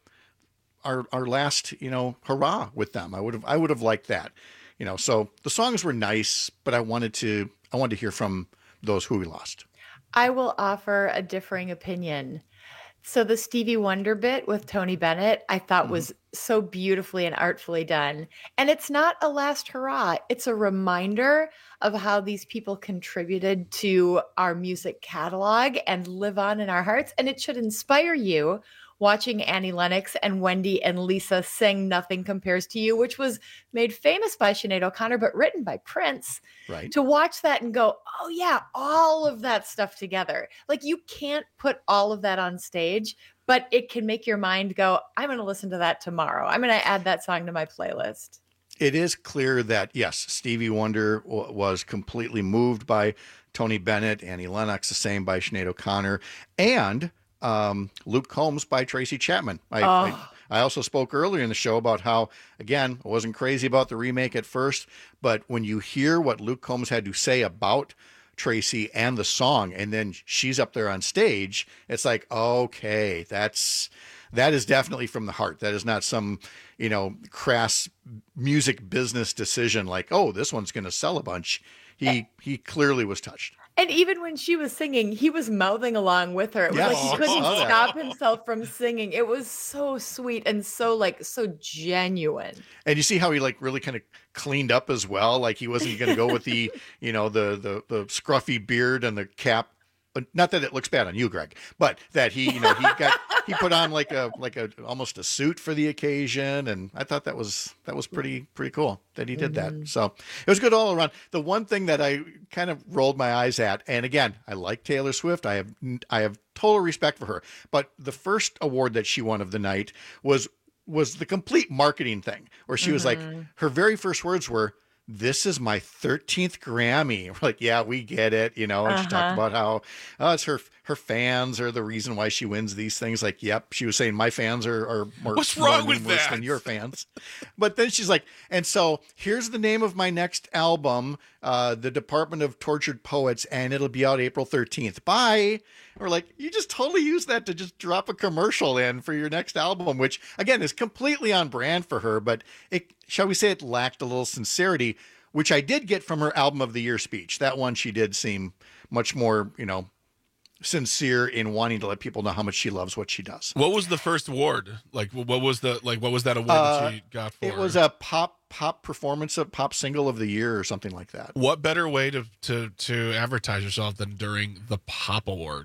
our our last, you know, hurrah with them. I would have I would have liked that. You know, so the songs were nice, but I wanted to I wanted to hear from those who we lost. I will offer a differing opinion. So the Stevie Wonder bit with Tony Bennett, I thought Mm-hmm. was so beautifully and artfully done. And it's not a last hurrah. It's a reminder of how these people contributed to our music catalog and live on in our hearts. And it should inspire you watching Annie Lennox and Wendy and Lisa sing Nothing Compares to You, which was made famous by Sinead O'Connor, but written by Prince. Right. To watch that and go, oh yeah, all of that stuff together. Like you can't put all of that on stage, but it can make your mind go, I'm going to listen to that tomorrow. I'm going to add that song to my playlist. It is clear that, yes, Stevie Wonder w- was completely moved by Tony Bennett, Annie Lennox, the same by Sinead O'Connor, and um, Luke Combs by Tracy Chapman. I, Oh. I, I also spoke earlier in the show about how, again, I wasn't crazy about the remake at first, but when you hear what Luke Combs had to say about Tracy and the song, and then she's up there on stage, it's like, okay, that's that is definitely from the heart. That is not some, you know, crass music business decision like, oh, this one's going to sell a bunch. He he clearly was touched. And even when she was singing, he was mouthing along with her. It was Yes. like he couldn't Oh, I saw that. stop himself from singing. It was so sweet and so like so genuine. And you see how he like really kind of cleaned up as well. Like he wasn't going to go with the, you know, the, the, the scruffy beard and the cap. But not that it looks bad on you, Greg, but that he, you know, he got, he put on like a, like a, almost a suit for the occasion. And I thought that was, that was pretty, pretty cool that he did that. So it was good all around. The one thing that I kind of rolled my eyes at, and again, I like Taylor Swift. I have, I have total respect for her, but the first award that she won of the night was, was the complete marketing thing where she was like, Mhm. her very first words were, "This is my thirteenth Grammy." We're like, yeah, we get it, you know. And she talked Uh-huh. about how oh, it's her her fans are the reason why she wins these things. Like, yep, she was saying my fans are are more, What's more wrong with numerous that? than your fans. But then she's like, and so here's the name of my next album, uh, The Department of Tortured Poets, and it'll be out April thirteenth. Bye. We're like, you just totally use that to just drop a commercial in for your next album, which again is completely on brand for her, but it, shall we say, it lacked a little sincerity, which I did get from her album of the year speech. That one, she did seem much more, you know, sincere in wanting to let people know how much she loves what she does. What was the first award? Like, what was the like? What was that award Uh, that she got for? It was a pop pop performance of pop single of the year or something like that. What better way to to to advertise yourself than during the Pop Award?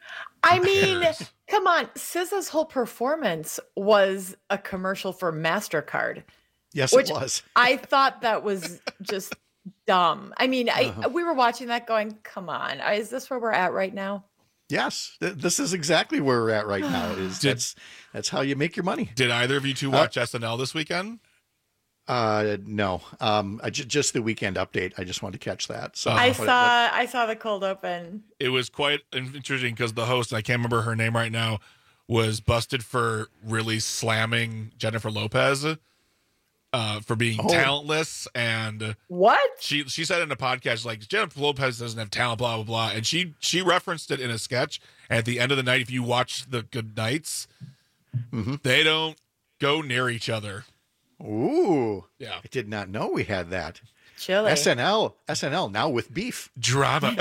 I mean, come on. S Z A's whole performance was a commercial for MasterCard. Yes, which it was. I thought that was just dumb. I mean, I Uh-huh. we were watching that going, come on, is this where we're at right now? Yes, th- this is exactly where we're at right now. Is Did- that's that's how you make your money. Did either of you two watch S N L this weekend? Uh, no, um, I j- just the weekend update. I just wanted to catch that. So I what- saw what- I saw the cold open. It was quite interesting because the host, I can't remember her name right now, was busted for really slamming Jennifer Lopez uh, for being Oh. talentless. And what she she said in a podcast, like, Jennifer Lopez doesn't have talent, blah blah blah, and she she referenced it in a sketch. And at the end of the night, if you watch the Good Nights, Mm-hmm. they don't go near each other. Ooh, yeah, I did not know we had that. Chilly. S N L, S N L now with beef drama.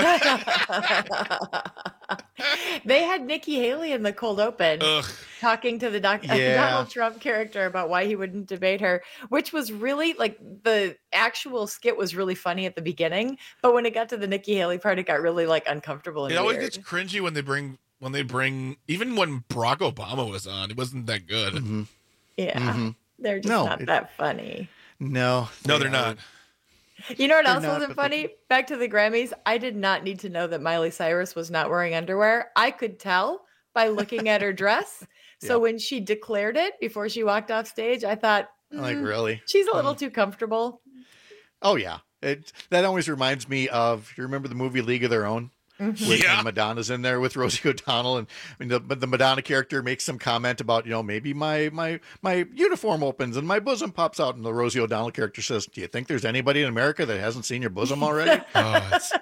They had Nikki Haley in the cold open Ugh. talking to the doc- Yeah. Donald Trump character about why he wouldn't debate her, which was really like the actual skit was really funny at the beginning, but when it got to the Nikki Haley part, it got really like uncomfortable and It always weird. gets cringy when they bring when they bring even when Barack Obama was on, it wasn't that good. Mm-hmm. Yeah, Mhm. they're just No, not it- that funny. No, No, they they're are- not. You know what They're else not, wasn't but funny? Back to the Grammys. I did not need to know that Miley Cyrus was not wearing underwear. I could tell by looking at her dress. So when she declared it before she walked off stage, I thought, Like, "Mm, really? She's a little too comfortable. Oh yeah, it that always reminds me of. You remember the movie League of Their Own? Mhm. With, Yeah. and Madonna's in there with Rosie O'Donnell, and I mean, the, the Madonna character makes some comment about, you know, maybe my my my uniform opens and my bosom pops out, and the Rosie O'Donnell character says, "Do you think there's anybody in America that hasn't seen your bosom already?" Oh, it's-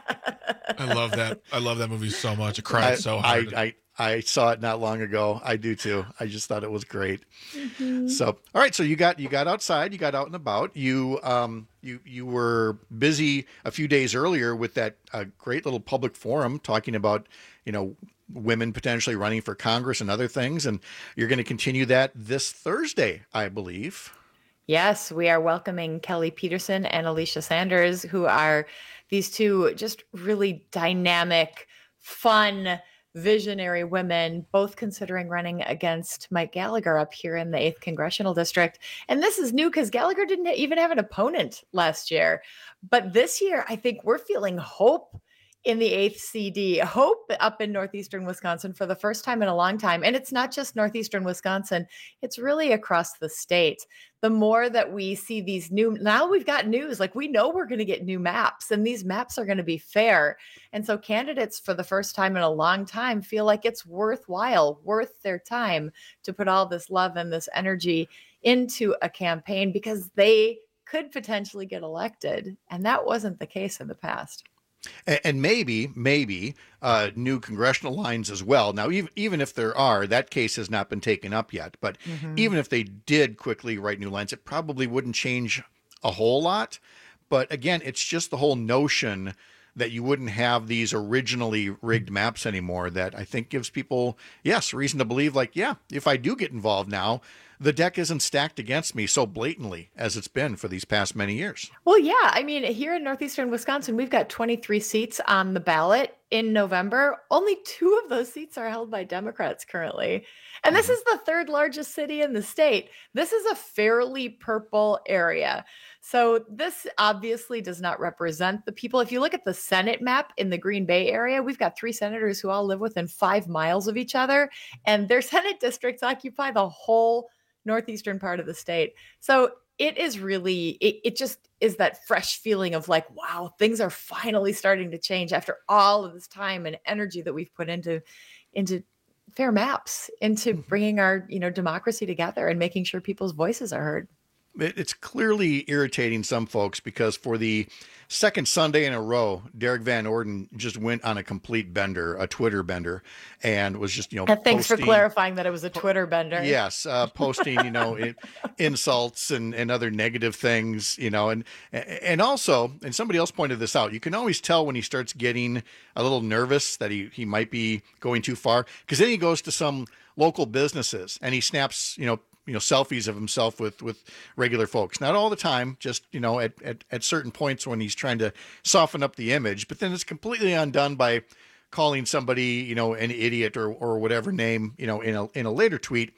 I love that. I love that movie so much. I cried I, so hard. I, I I saw it not long ago. I do too. I just thought it was great. Mhm. So, all right. So you got you got outside. You got out and about. You um you you were busy a few days earlier with that uh, great little public forum talking about, you know, women potentially running for Congress and other things. And you're going to continue that this Thursday, I believe. Yes, we are welcoming Kelly Peterson and Alicia Sanders, who are these two just really dynamic, fun, visionary women, both considering running against Mike Gallagher up here in the eighth Congressional District. And this is new because Gallagher didn't even have an opponent last year. But this year, I think we're feeling hope in the eighth C D, hope up in northeastern Wisconsin for the first time in a long time. And it's not just northeastern Wisconsin, it's really across the state. The more that we see these new, now we've got news, like we know we're going to get new maps, and these maps are going to be fair. And so candidates for the first time in a long time feel like it's worthwhile, worth their time to put all this love and this energy into a campaign because they could potentially get elected. And that wasn't the case in the past. And, and maybe, maybe uh, new congressional lines as well. Now, even even if there are, that case has not been taken up yet. But Mhm. even if they did quickly write new lines, it probably wouldn't change a whole lot. But again, it's just the whole notion that you wouldn't have these originally rigged maps anymore that I think gives people, yes, reason to believe like, yeah, if I do get involved now, the deck isn't stacked against me so blatantly as it's been for these past many years. Well, yeah. I mean, here in northeastern Wisconsin, we've got twenty-three seats on the ballot in November. Only two of those seats are held by Democrats currently. And this is the third largest city in the state. This is a fairly purple area. So this obviously does not represent the people. If you look at the Senate map in the Green Bay area, we've got three senators who all live within five miles of each other, and their Senate districts occupy the whole northeastern part of the state. So it is really, it, it just is that fresh feeling of like, wow, things are finally starting to change after all of this time and energy that we've put into, into fair maps, into bringing our, you know, democracy together and making sure people's voices are heard. It- It's clearly irritating some folks because for the second Sunday in a row, Derek Van Orden just went on a complete bender, a Twitter bender, and was just, you know, And thanks for posting- clarifying that it was a Twitter bender. Yes, uh, posting, you know, in, insults and, and other negative things, you know, and and also, and somebody else pointed this out, you can always tell when he starts getting a little nervous that he, he might be going too far, because then he goes to some local businesses and he snaps, you know, you know, selfies of himself with, with regular folks. Not all the time, just, you know, at, at, at certain points when he's trying to soften up the image, but then it's completely undone by calling somebody, you know, an idiot or, or whatever name, you know, in a, in a later tweet.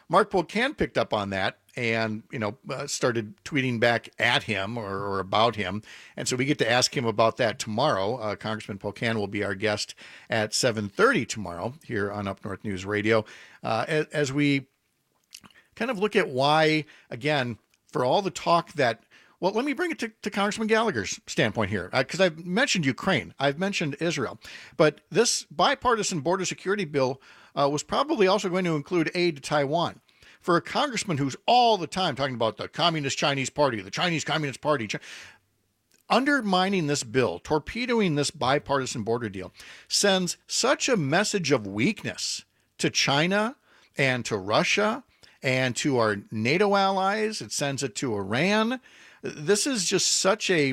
Mark Pocan picked up on that and, you know, uh, started tweeting back at him or, or about him. And so we get to ask him about that tomorrow. Uh, Congressman Pocan will be our guest at seven thirty tomorrow here on Up North News Radio, uh, as, as we kind of look at why, again, for all the talk that, well, let me bring it to, to Congressman Gallagher's standpoint here, because uh, I've mentioned Ukraine, I've mentioned Israel, but this bipartisan border security bill uh, was probably also going to include aid to Taiwan. For a congressman who's all the time talking about the Communist Chinese Party, the Chinese Communist Party, Ch- undermining this bill, torpedoing this bipartisan border deal, sends such a message of weakness to China and to Russia and to our NATO allies. It sends it to Iran. This is just such a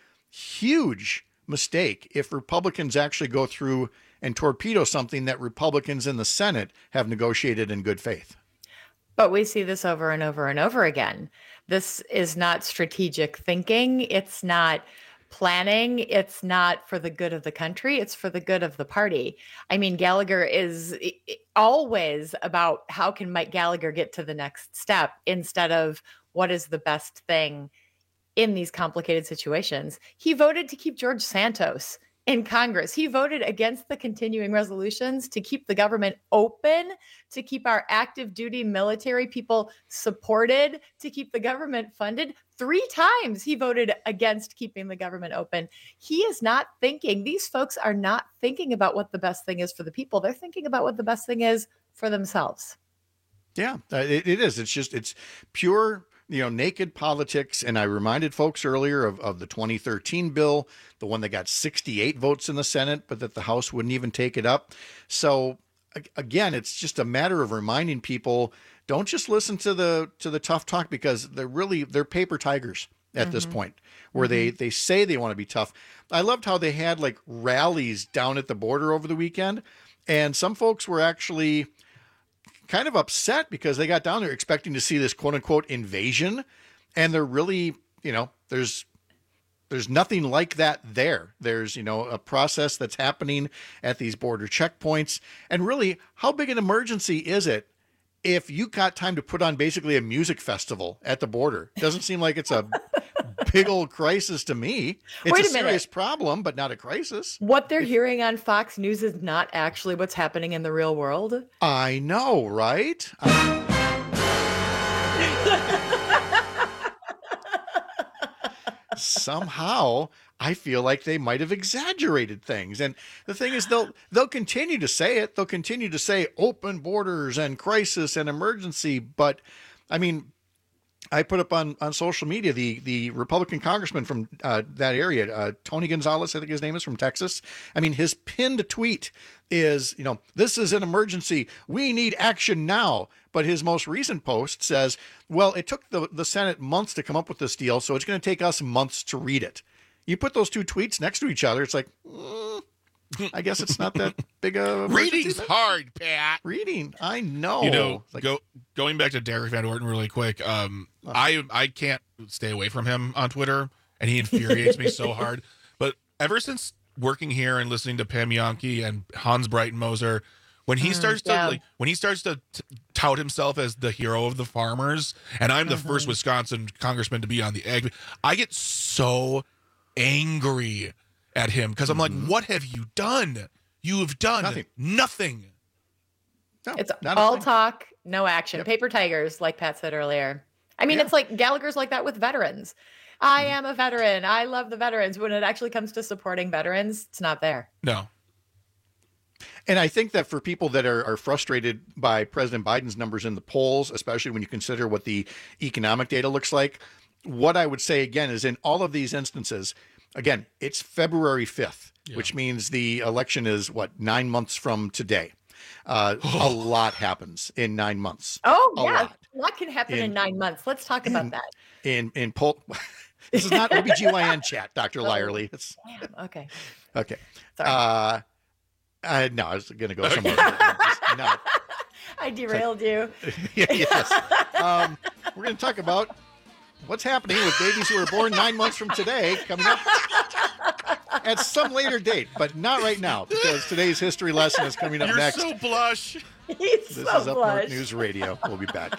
huge mistake if Republicans actually go through and torpedo something that Republicans in the Senate have negotiated in good faith. But we see this over and over and over again. This is not strategic thinking. It's not planning. It's not for the good of the country. It's for the good of the party. I mean, Gallagher is always about how can Mike Gallagher get to the next step instead of what is the best thing in these complicated situations. He voted to keep George Santos in Congress. He voted against the continuing resolutions to keep the government open, to keep our active duty military people supported, to keep the government funded. Three times he voted against keeping the government open. He is not thinking, these folks are not thinking about what the best thing is for the people. They're thinking about what the best thing is for themselves. Yeah, it, it is. It's just, it's pure, you know, naked politics. And I reminded folks earlier of, of the twenty thirteen bill, the one that got sixty-eight votes in the Senate, but that the House wouldn't even take it up. So again, it's just a matter of reminding people, don't just listen to the to the tough talk, because they're really, they're paper tigers at mm-hmm. this point, where mm-hmm. they, they say they want to be tough. I loved how they had like rallies down at the border over the weekend. And some folks were actually kind of upset because they got down there expecting to see this quote unquote invasion. And they're really, you know, there's, there's nothing like that there. There's, you know, a process that's happening at these border checkpoints. And really, how big an emergency is it if you got time to put on basically a music festival at the border? It doesn't seem like it's a big old crisis to me. It's Wait a, a serious minute. problem, but not a crisis. What they're hearing on Fox News is not actually what's happening in the real world. I know, right? I- Somehow I feel like they might have exaggerated things. And the thing is, they'll they'll continue to say it. They'll continue to say open borders and crisis and emergency. But I mean, I put up on, on social media, the, the Republican congressman from uh, that area, uh, Tony Gonzalez, I think his name is, from Texas. I mean, his pinned tweet is, you know, this is an emergency. We need action now. But his most recent post says, well, it took the, the Senate months to come up with this deal, so it's going to take us months to read it. You put those two tweets next to each other, it's like, mm, I guess it's not that big a reading's hard, Pat. Reading, I know. You know, like, go going back to Derek Van Orton really quick. Um, uh, I I can't stay away from him on Twitter, and he infuriates me so hard. But ever since working here and listening to Pam Jahnke and Hans Breitenmoser, when he mm, starts to yeah. like, when he starts to t- tout himself as the hero of the farmers, and I'm the mm-hmm. first Wisconsin congressman to be on the egg, I get so angry at him because I'm mm-hmm. like, what have you done? You have done nothing. Nothing. No, it's all talk, no action. Yep. Paper tigers, like Pat said earlier. I mean, Yeah. it's like Gallagher's like that with veterans. I am a veteran. I love the veterans. When it actually comes to supporting veterans, it's not there. No. And I think that for people that are, are frustrated by President Biden's numbers in the polls, especially when you consider what the economic data looks like, what I would say again is in all of these instances, again, it's February fifth, Yeah. which means the election is what, nine months from today. Uh, a lot happens in nine months. Oh, A yeah. lot. A lot can happen in, In- nine months. Let's talk about that. In, in poll. This is not O B G Y N chat, Doctor Lyerly. It's Damn, okay. okay. Sorry. Uh, I, no, I was going to go somewhere. Just- no. I derailed you. Yeah, yes. Um, we're going to talk about what's happening with babies who are born nine months from today coming up. at some later date, but not right now, because today's history lesson is coming up You're next. so blush. He's This so is Up blush. North News Radio. We'll be back.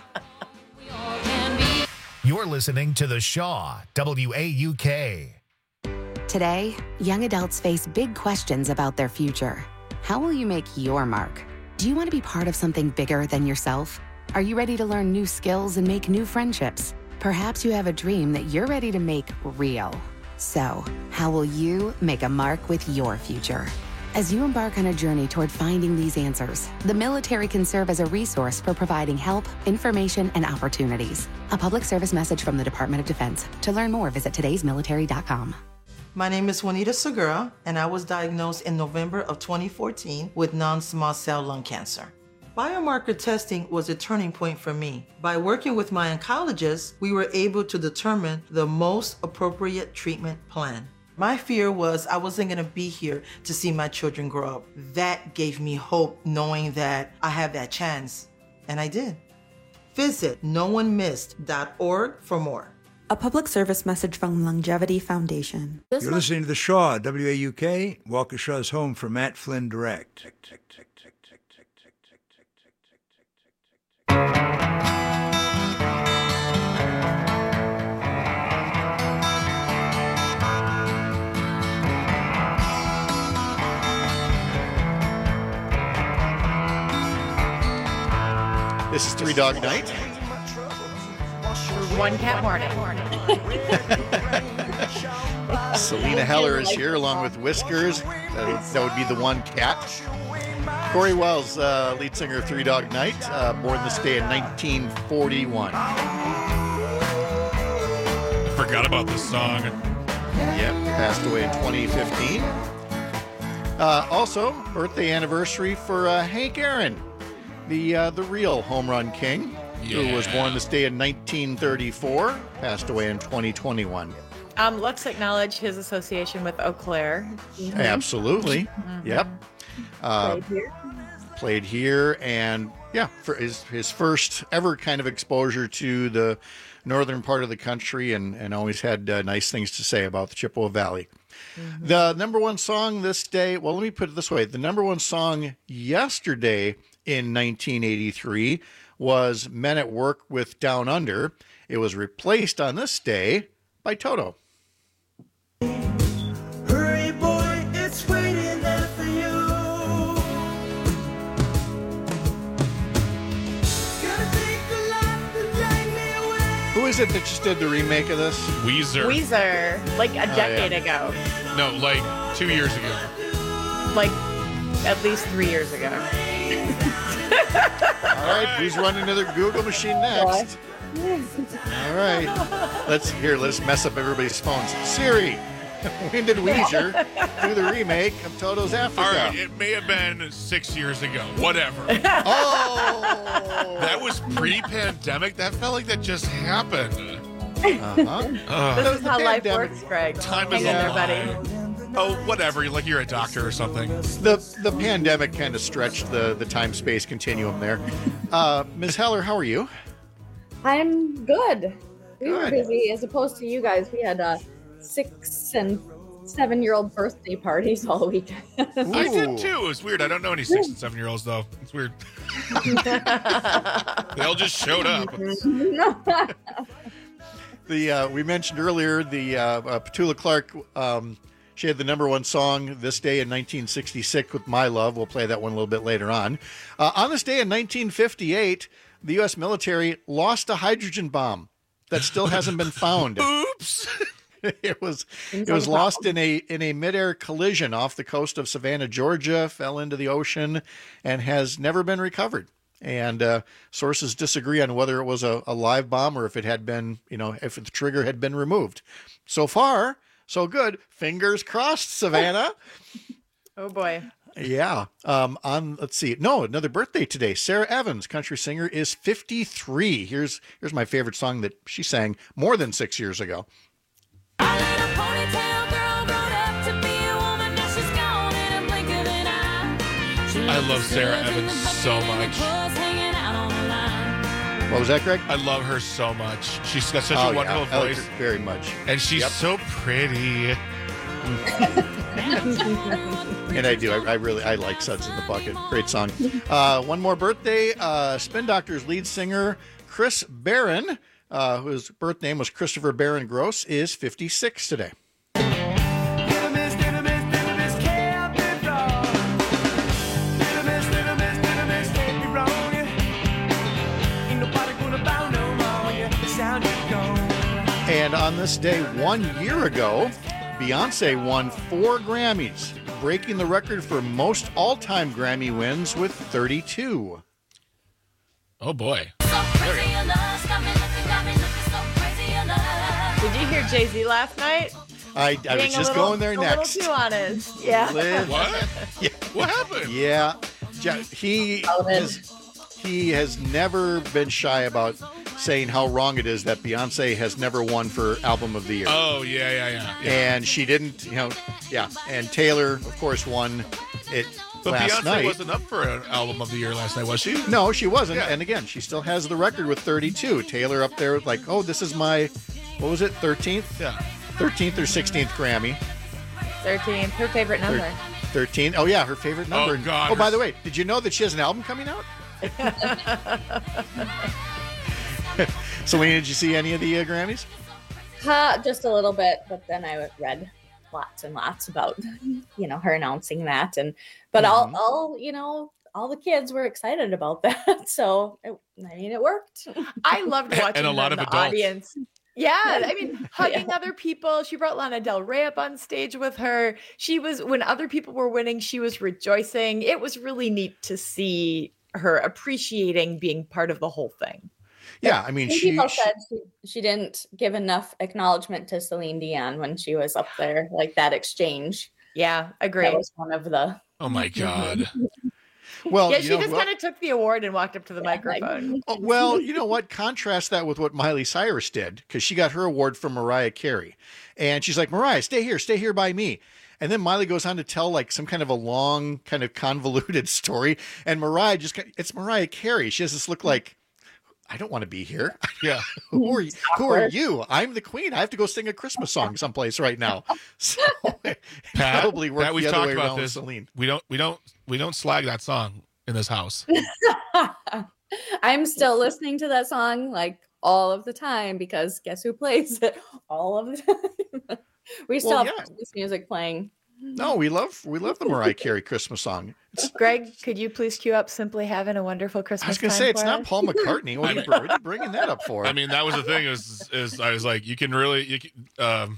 You're listening to The Shaw, W A U K. Today, young adults face big questions about their future. How will you make your mark? Do you want to be part of something bigger than yourself? Are you ready to learn new skills and make new friendships? Perhaps you have a dream that you're ready to make real. So, how will you make a mark with your future? As you embark on a journey toward finding these answers, the military can serve as a resource for providing help, information, and opportunities. A public service message from the Department of Defense. To learn more, visit todays military dot com. My name is Juanita Segura, and I was diagnosed in November of twenty fourteen with non-small cell lung cancer. Biomarker testing was a turning point for me. By working with my oncologist, we were able to determine the most appropriate treatment plan. My fear was I wasn't gonna be here to see my children grow up. That gave me hope, knowing that I have that chance, and I did. Visit no one missed dot org for more. A public service message from Longevity Foundation. You're listening to The Shaw, W A U K, Waukesha's home for Matt Flynn Direct. This is Three Dog Night. One cat morning. Selena Heller is here along with Whiskers. That would, that would be the one cat. Corey Wells, uh, lead singer of Three Dog Night, uh, born this day in nineteen forty-one. I forgot about this song. Yep, passed away in twenty fifteen. Uh, also, birthday anniversary for uh, Hank Aaron, the uh, the real home run king, Yeah. who was born this day in nineteen thirty-four, passed away in twenty twenty-one. Um, let's acknowledge his association with Eau Claire. Absolutely. Mhm. Yep. Uh, Played here. Played here, and yeah, for his his first ever kind of exposure to the northern part of the country, and and always had uh, nice things to say about the Chippewa Valley. Mm-hmm. The number one song this day, well, let me put it this way: the number one song yesterday in nineteen eighty-three was "Men at Work with Down Under." It was replaced on this day by Toto. Hurry, boy, it's waiting there for you. Who is it that just did the remake of this? Weezer. Weezer, like a Oh, decade yeah. ago. No, like two years ago. Like at least three years ago. All right, who's running to the Google machine next? All right, let's here. Let's mess up everybody's phones. Siri, when did Weezer do the remake of Toto's Africa? All right, it may have been six years ago. Whatever. Oh, that was pre-pandemic. That felt like that just happened. Uh-huh. This is how life works, Greg. Time Hang is in a there, lie. buddy. Oh, whatever. Like you're a doctor or something. The the pandemic kind of stretched the the time space continuum there. Uh, Miz Heller, how are you? I'm good. We were Good. busy as opposed to you guys. We had uh, six and seven year old birthday parties all weekend. I did too. It was weird. I don't know any six and seven year olds though. It's weird. They all just showed up. The uh, we mentioned earlier the uh, uh, Petula Clark. Um, she had the number one song this day in nineteen sixty-six with "My Love." We'll play that one a little bit later on. Uh, on this day in nineteen fifty-eight, the U S military lost a hydrogen bomb that still hasn't been found. Oops! It was it was lost in a in a midair collision off the coast of Savannah, Georgia. Fell into the ocean and has never been recovered. And uh, sources disagree on whether it was a, a live bomb or if it had been, you know, if the trigger had been removed. So far, so good. Fingers crossed, Savannah. Oh boy. Yeah. Um, on let's see. No, another birthday today. Sarah Evans, country singer, is fifty-three. Here's here's my favorite song that she sang more than six years ago. I love Sarah Evans so much. What was that, Greg? I love her so much. She's got such Oh, a yeah, wonderful I like voice. her very much. And she's Yep. so pretty. And I do. I, I really, I like Suds in the Bucket. Great song. Uh, one more birthday. Uh, Spin Doctors lead singer Chris Barron, uh, whose birth name was Christopher Barron Gross, is fifty-six today. And on this day one year ago, Beyonce won four Grammys, breaking the record for most all-time Grammy wins with thirty-two. Oh, boy. Did you hear Jay-Z last night? I, I was Being a just little- going there a next. little too honest. Yeah. Liv- What? Yeah. What happened? Yeah. Ja- He has, he has never been shy about saying how wrong it is that Beyonce has never won for Album of the Year. Oh, yeah, yeah, yeah. yeah. And she didn't, you know, yeah. And Taylor, of course, won it But last Beyonce night. wasn't up for an album of the year last night, was she? No, she wasn't. Yeah. And again, she still has the record with thirty-two. Taylor up there with like, oh, this is my, what was it, thirteenth? Yeah. thirteenth or sixteenth Grammy. thirteen, her favorite number. thirteen. Oh, yeah, her favorite number. Oh, God. Oh, by the way, did you know that she has an album coming out? Selena, did you see any of the uh, Grammys? Uh, just a little bit, but then I read lots and lots about, you know, her announcing that, and but Mhm. all, all, you know, all the kids were excited about that. So it, I mean, it worked. I loved watching And a her lot in of the adults. audience. Yeah, I mean, hugging other people. She brought Lana Del Rey up on stage with her. She was, when other people were winning, she was rejoicing. It was really neat to see her appreciating being part of the whole thing. Yeah, I mean, Some she, people she said she, she didn't give enough acknowledgement to Celine Dion when she was up there, like that exchange. Yeah, agree. That was one of the. Oh, my God. well, yeah, you she know just what? kind of took the award and walked up to the microphone. Oh, well, you know what? Contrast that with what Miley Cyrus did, because she got her award from Mariah Carey. And she's like, Mariah, stay here, stay here by me. And then Miley goes on to tell like some kind of a long, kind of convoluted story. And Mariah just, kind- it's Mariah Carey. She has this look like, I don't want to be here. Yeah. who are you? Who are you? I'm the queen. I have to go sing a Christmas song someplace right now. So it Pat, probably worked Pat, we've the other talked way about around with this. Celine. We don't, we don't, we don't slag that song in this house. I'm still listening to that song like all of the time because guess who plays it all of the time? We still Well, have yeah. Christmas music playing. No, we love we love the Mariah Carey Christmas song. It's, Greg, could you please cue up Simply Having a Wonderful Christmas I was going to Time say it's for not us? Paul McCartney. What are, you, what are you bringing that up for? I mean, that was the thing is, is I was like, you can really, you can, um,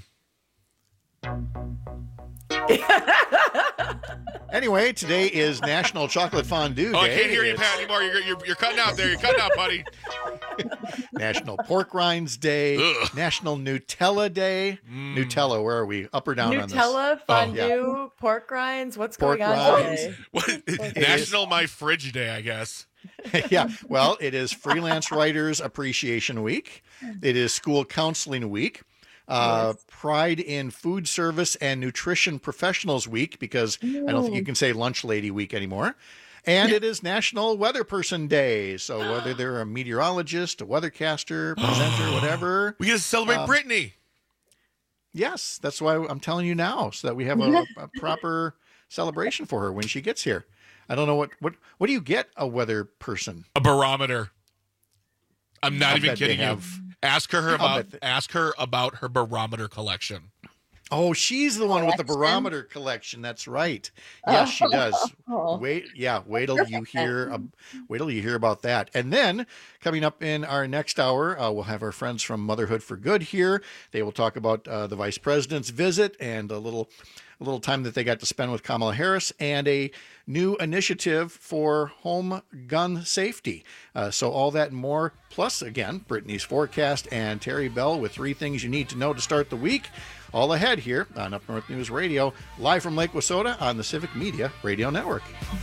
Anyway, today is National Chocolate Fondue Day. oh, I can't hear you, It's Pat, anymore. You're, you're, you're cutting out there. You're cutting out, buddy. National Pork Rinds Day. Ugh. National Nutella Day. Mm. Nutella, where are we? Up or down on this? Nutella, fondue, Oh, pork rinds. What's Pork going on rinds. today? What, National My Fridge Day, I guess. Yeah, well, it is Freelance Writers Appreciation Week. It is School Counseling Week. Uh, Pride in Food Service and Nutrition Professionals Week, because I don't think you can say Lunch Lady Week anymore. And it is National Weather Person Day. So whether they're a meteorologist, a weathercaster, presenter, whatever. We get to celebrate um, Brittany. Yes, that's why I'm telling you now, so that we have a, a proper celebration for her when she gets here. I don't know what what what do you get a weather person? A barometer. I'm not I'll even bet they kidding you. have- Ask her I'll about bet they- ask her about her barometer collection. Oh, she's the one with the Collection? barometer collection. That's right. Yes, she does. Oh. Wait, yeah. Wait till you hear. Uh, wait till you hear about that. And then coming up in our next hour, uh, we'll have our friends from Motherhood for Good here. They will talk about uh, the vice president's visit and a little, a little time that they got to spend with Kamala Harris, and a new initiative for home gun safety. Uh, so all that and more. Plus, again, Brittany's forecast and Terry Bell with three things you need to know to start the week. All ahead here on Up North News Radio, live from Lake Wissota on the Civic Media Radio Network.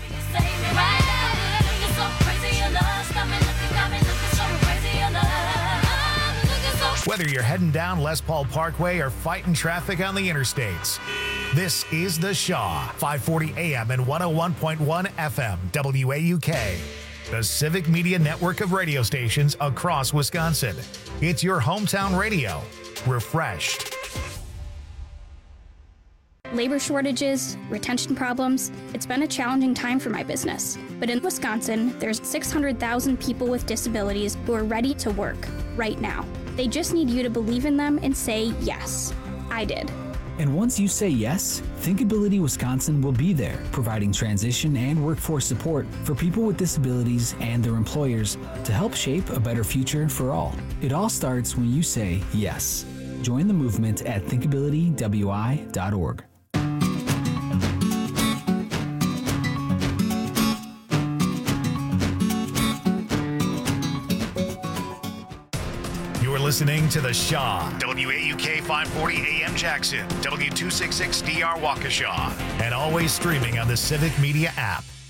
Whether you're heading down Les Paul Parkway or fighting traffic on the interstates, this is The Shaw, five forty A M and one oh one point one F M, W A U K. The Civic Media network of radio stations across Wisconsin. It's your hometown radio. Refreshed. labor shortages, retention problems. It's been a challenging time for my business. But in Wisconsin, there's six hundred thousand people with disabilities who are ready to work right now. They just need you to believe in them and say yes. I did. And once you say yes, Thinkability Wisconsin will be there, providing transition and workforce support for people with disabilities and their employers to help shape a better future for all. It all starts when you say yes. Join the movement at thinkability w i dot org. You're listening to The Shaw, W A U K five forty A M Jackson, W two sixty-six D R Waukesha, and always streaming on the Civic Media app.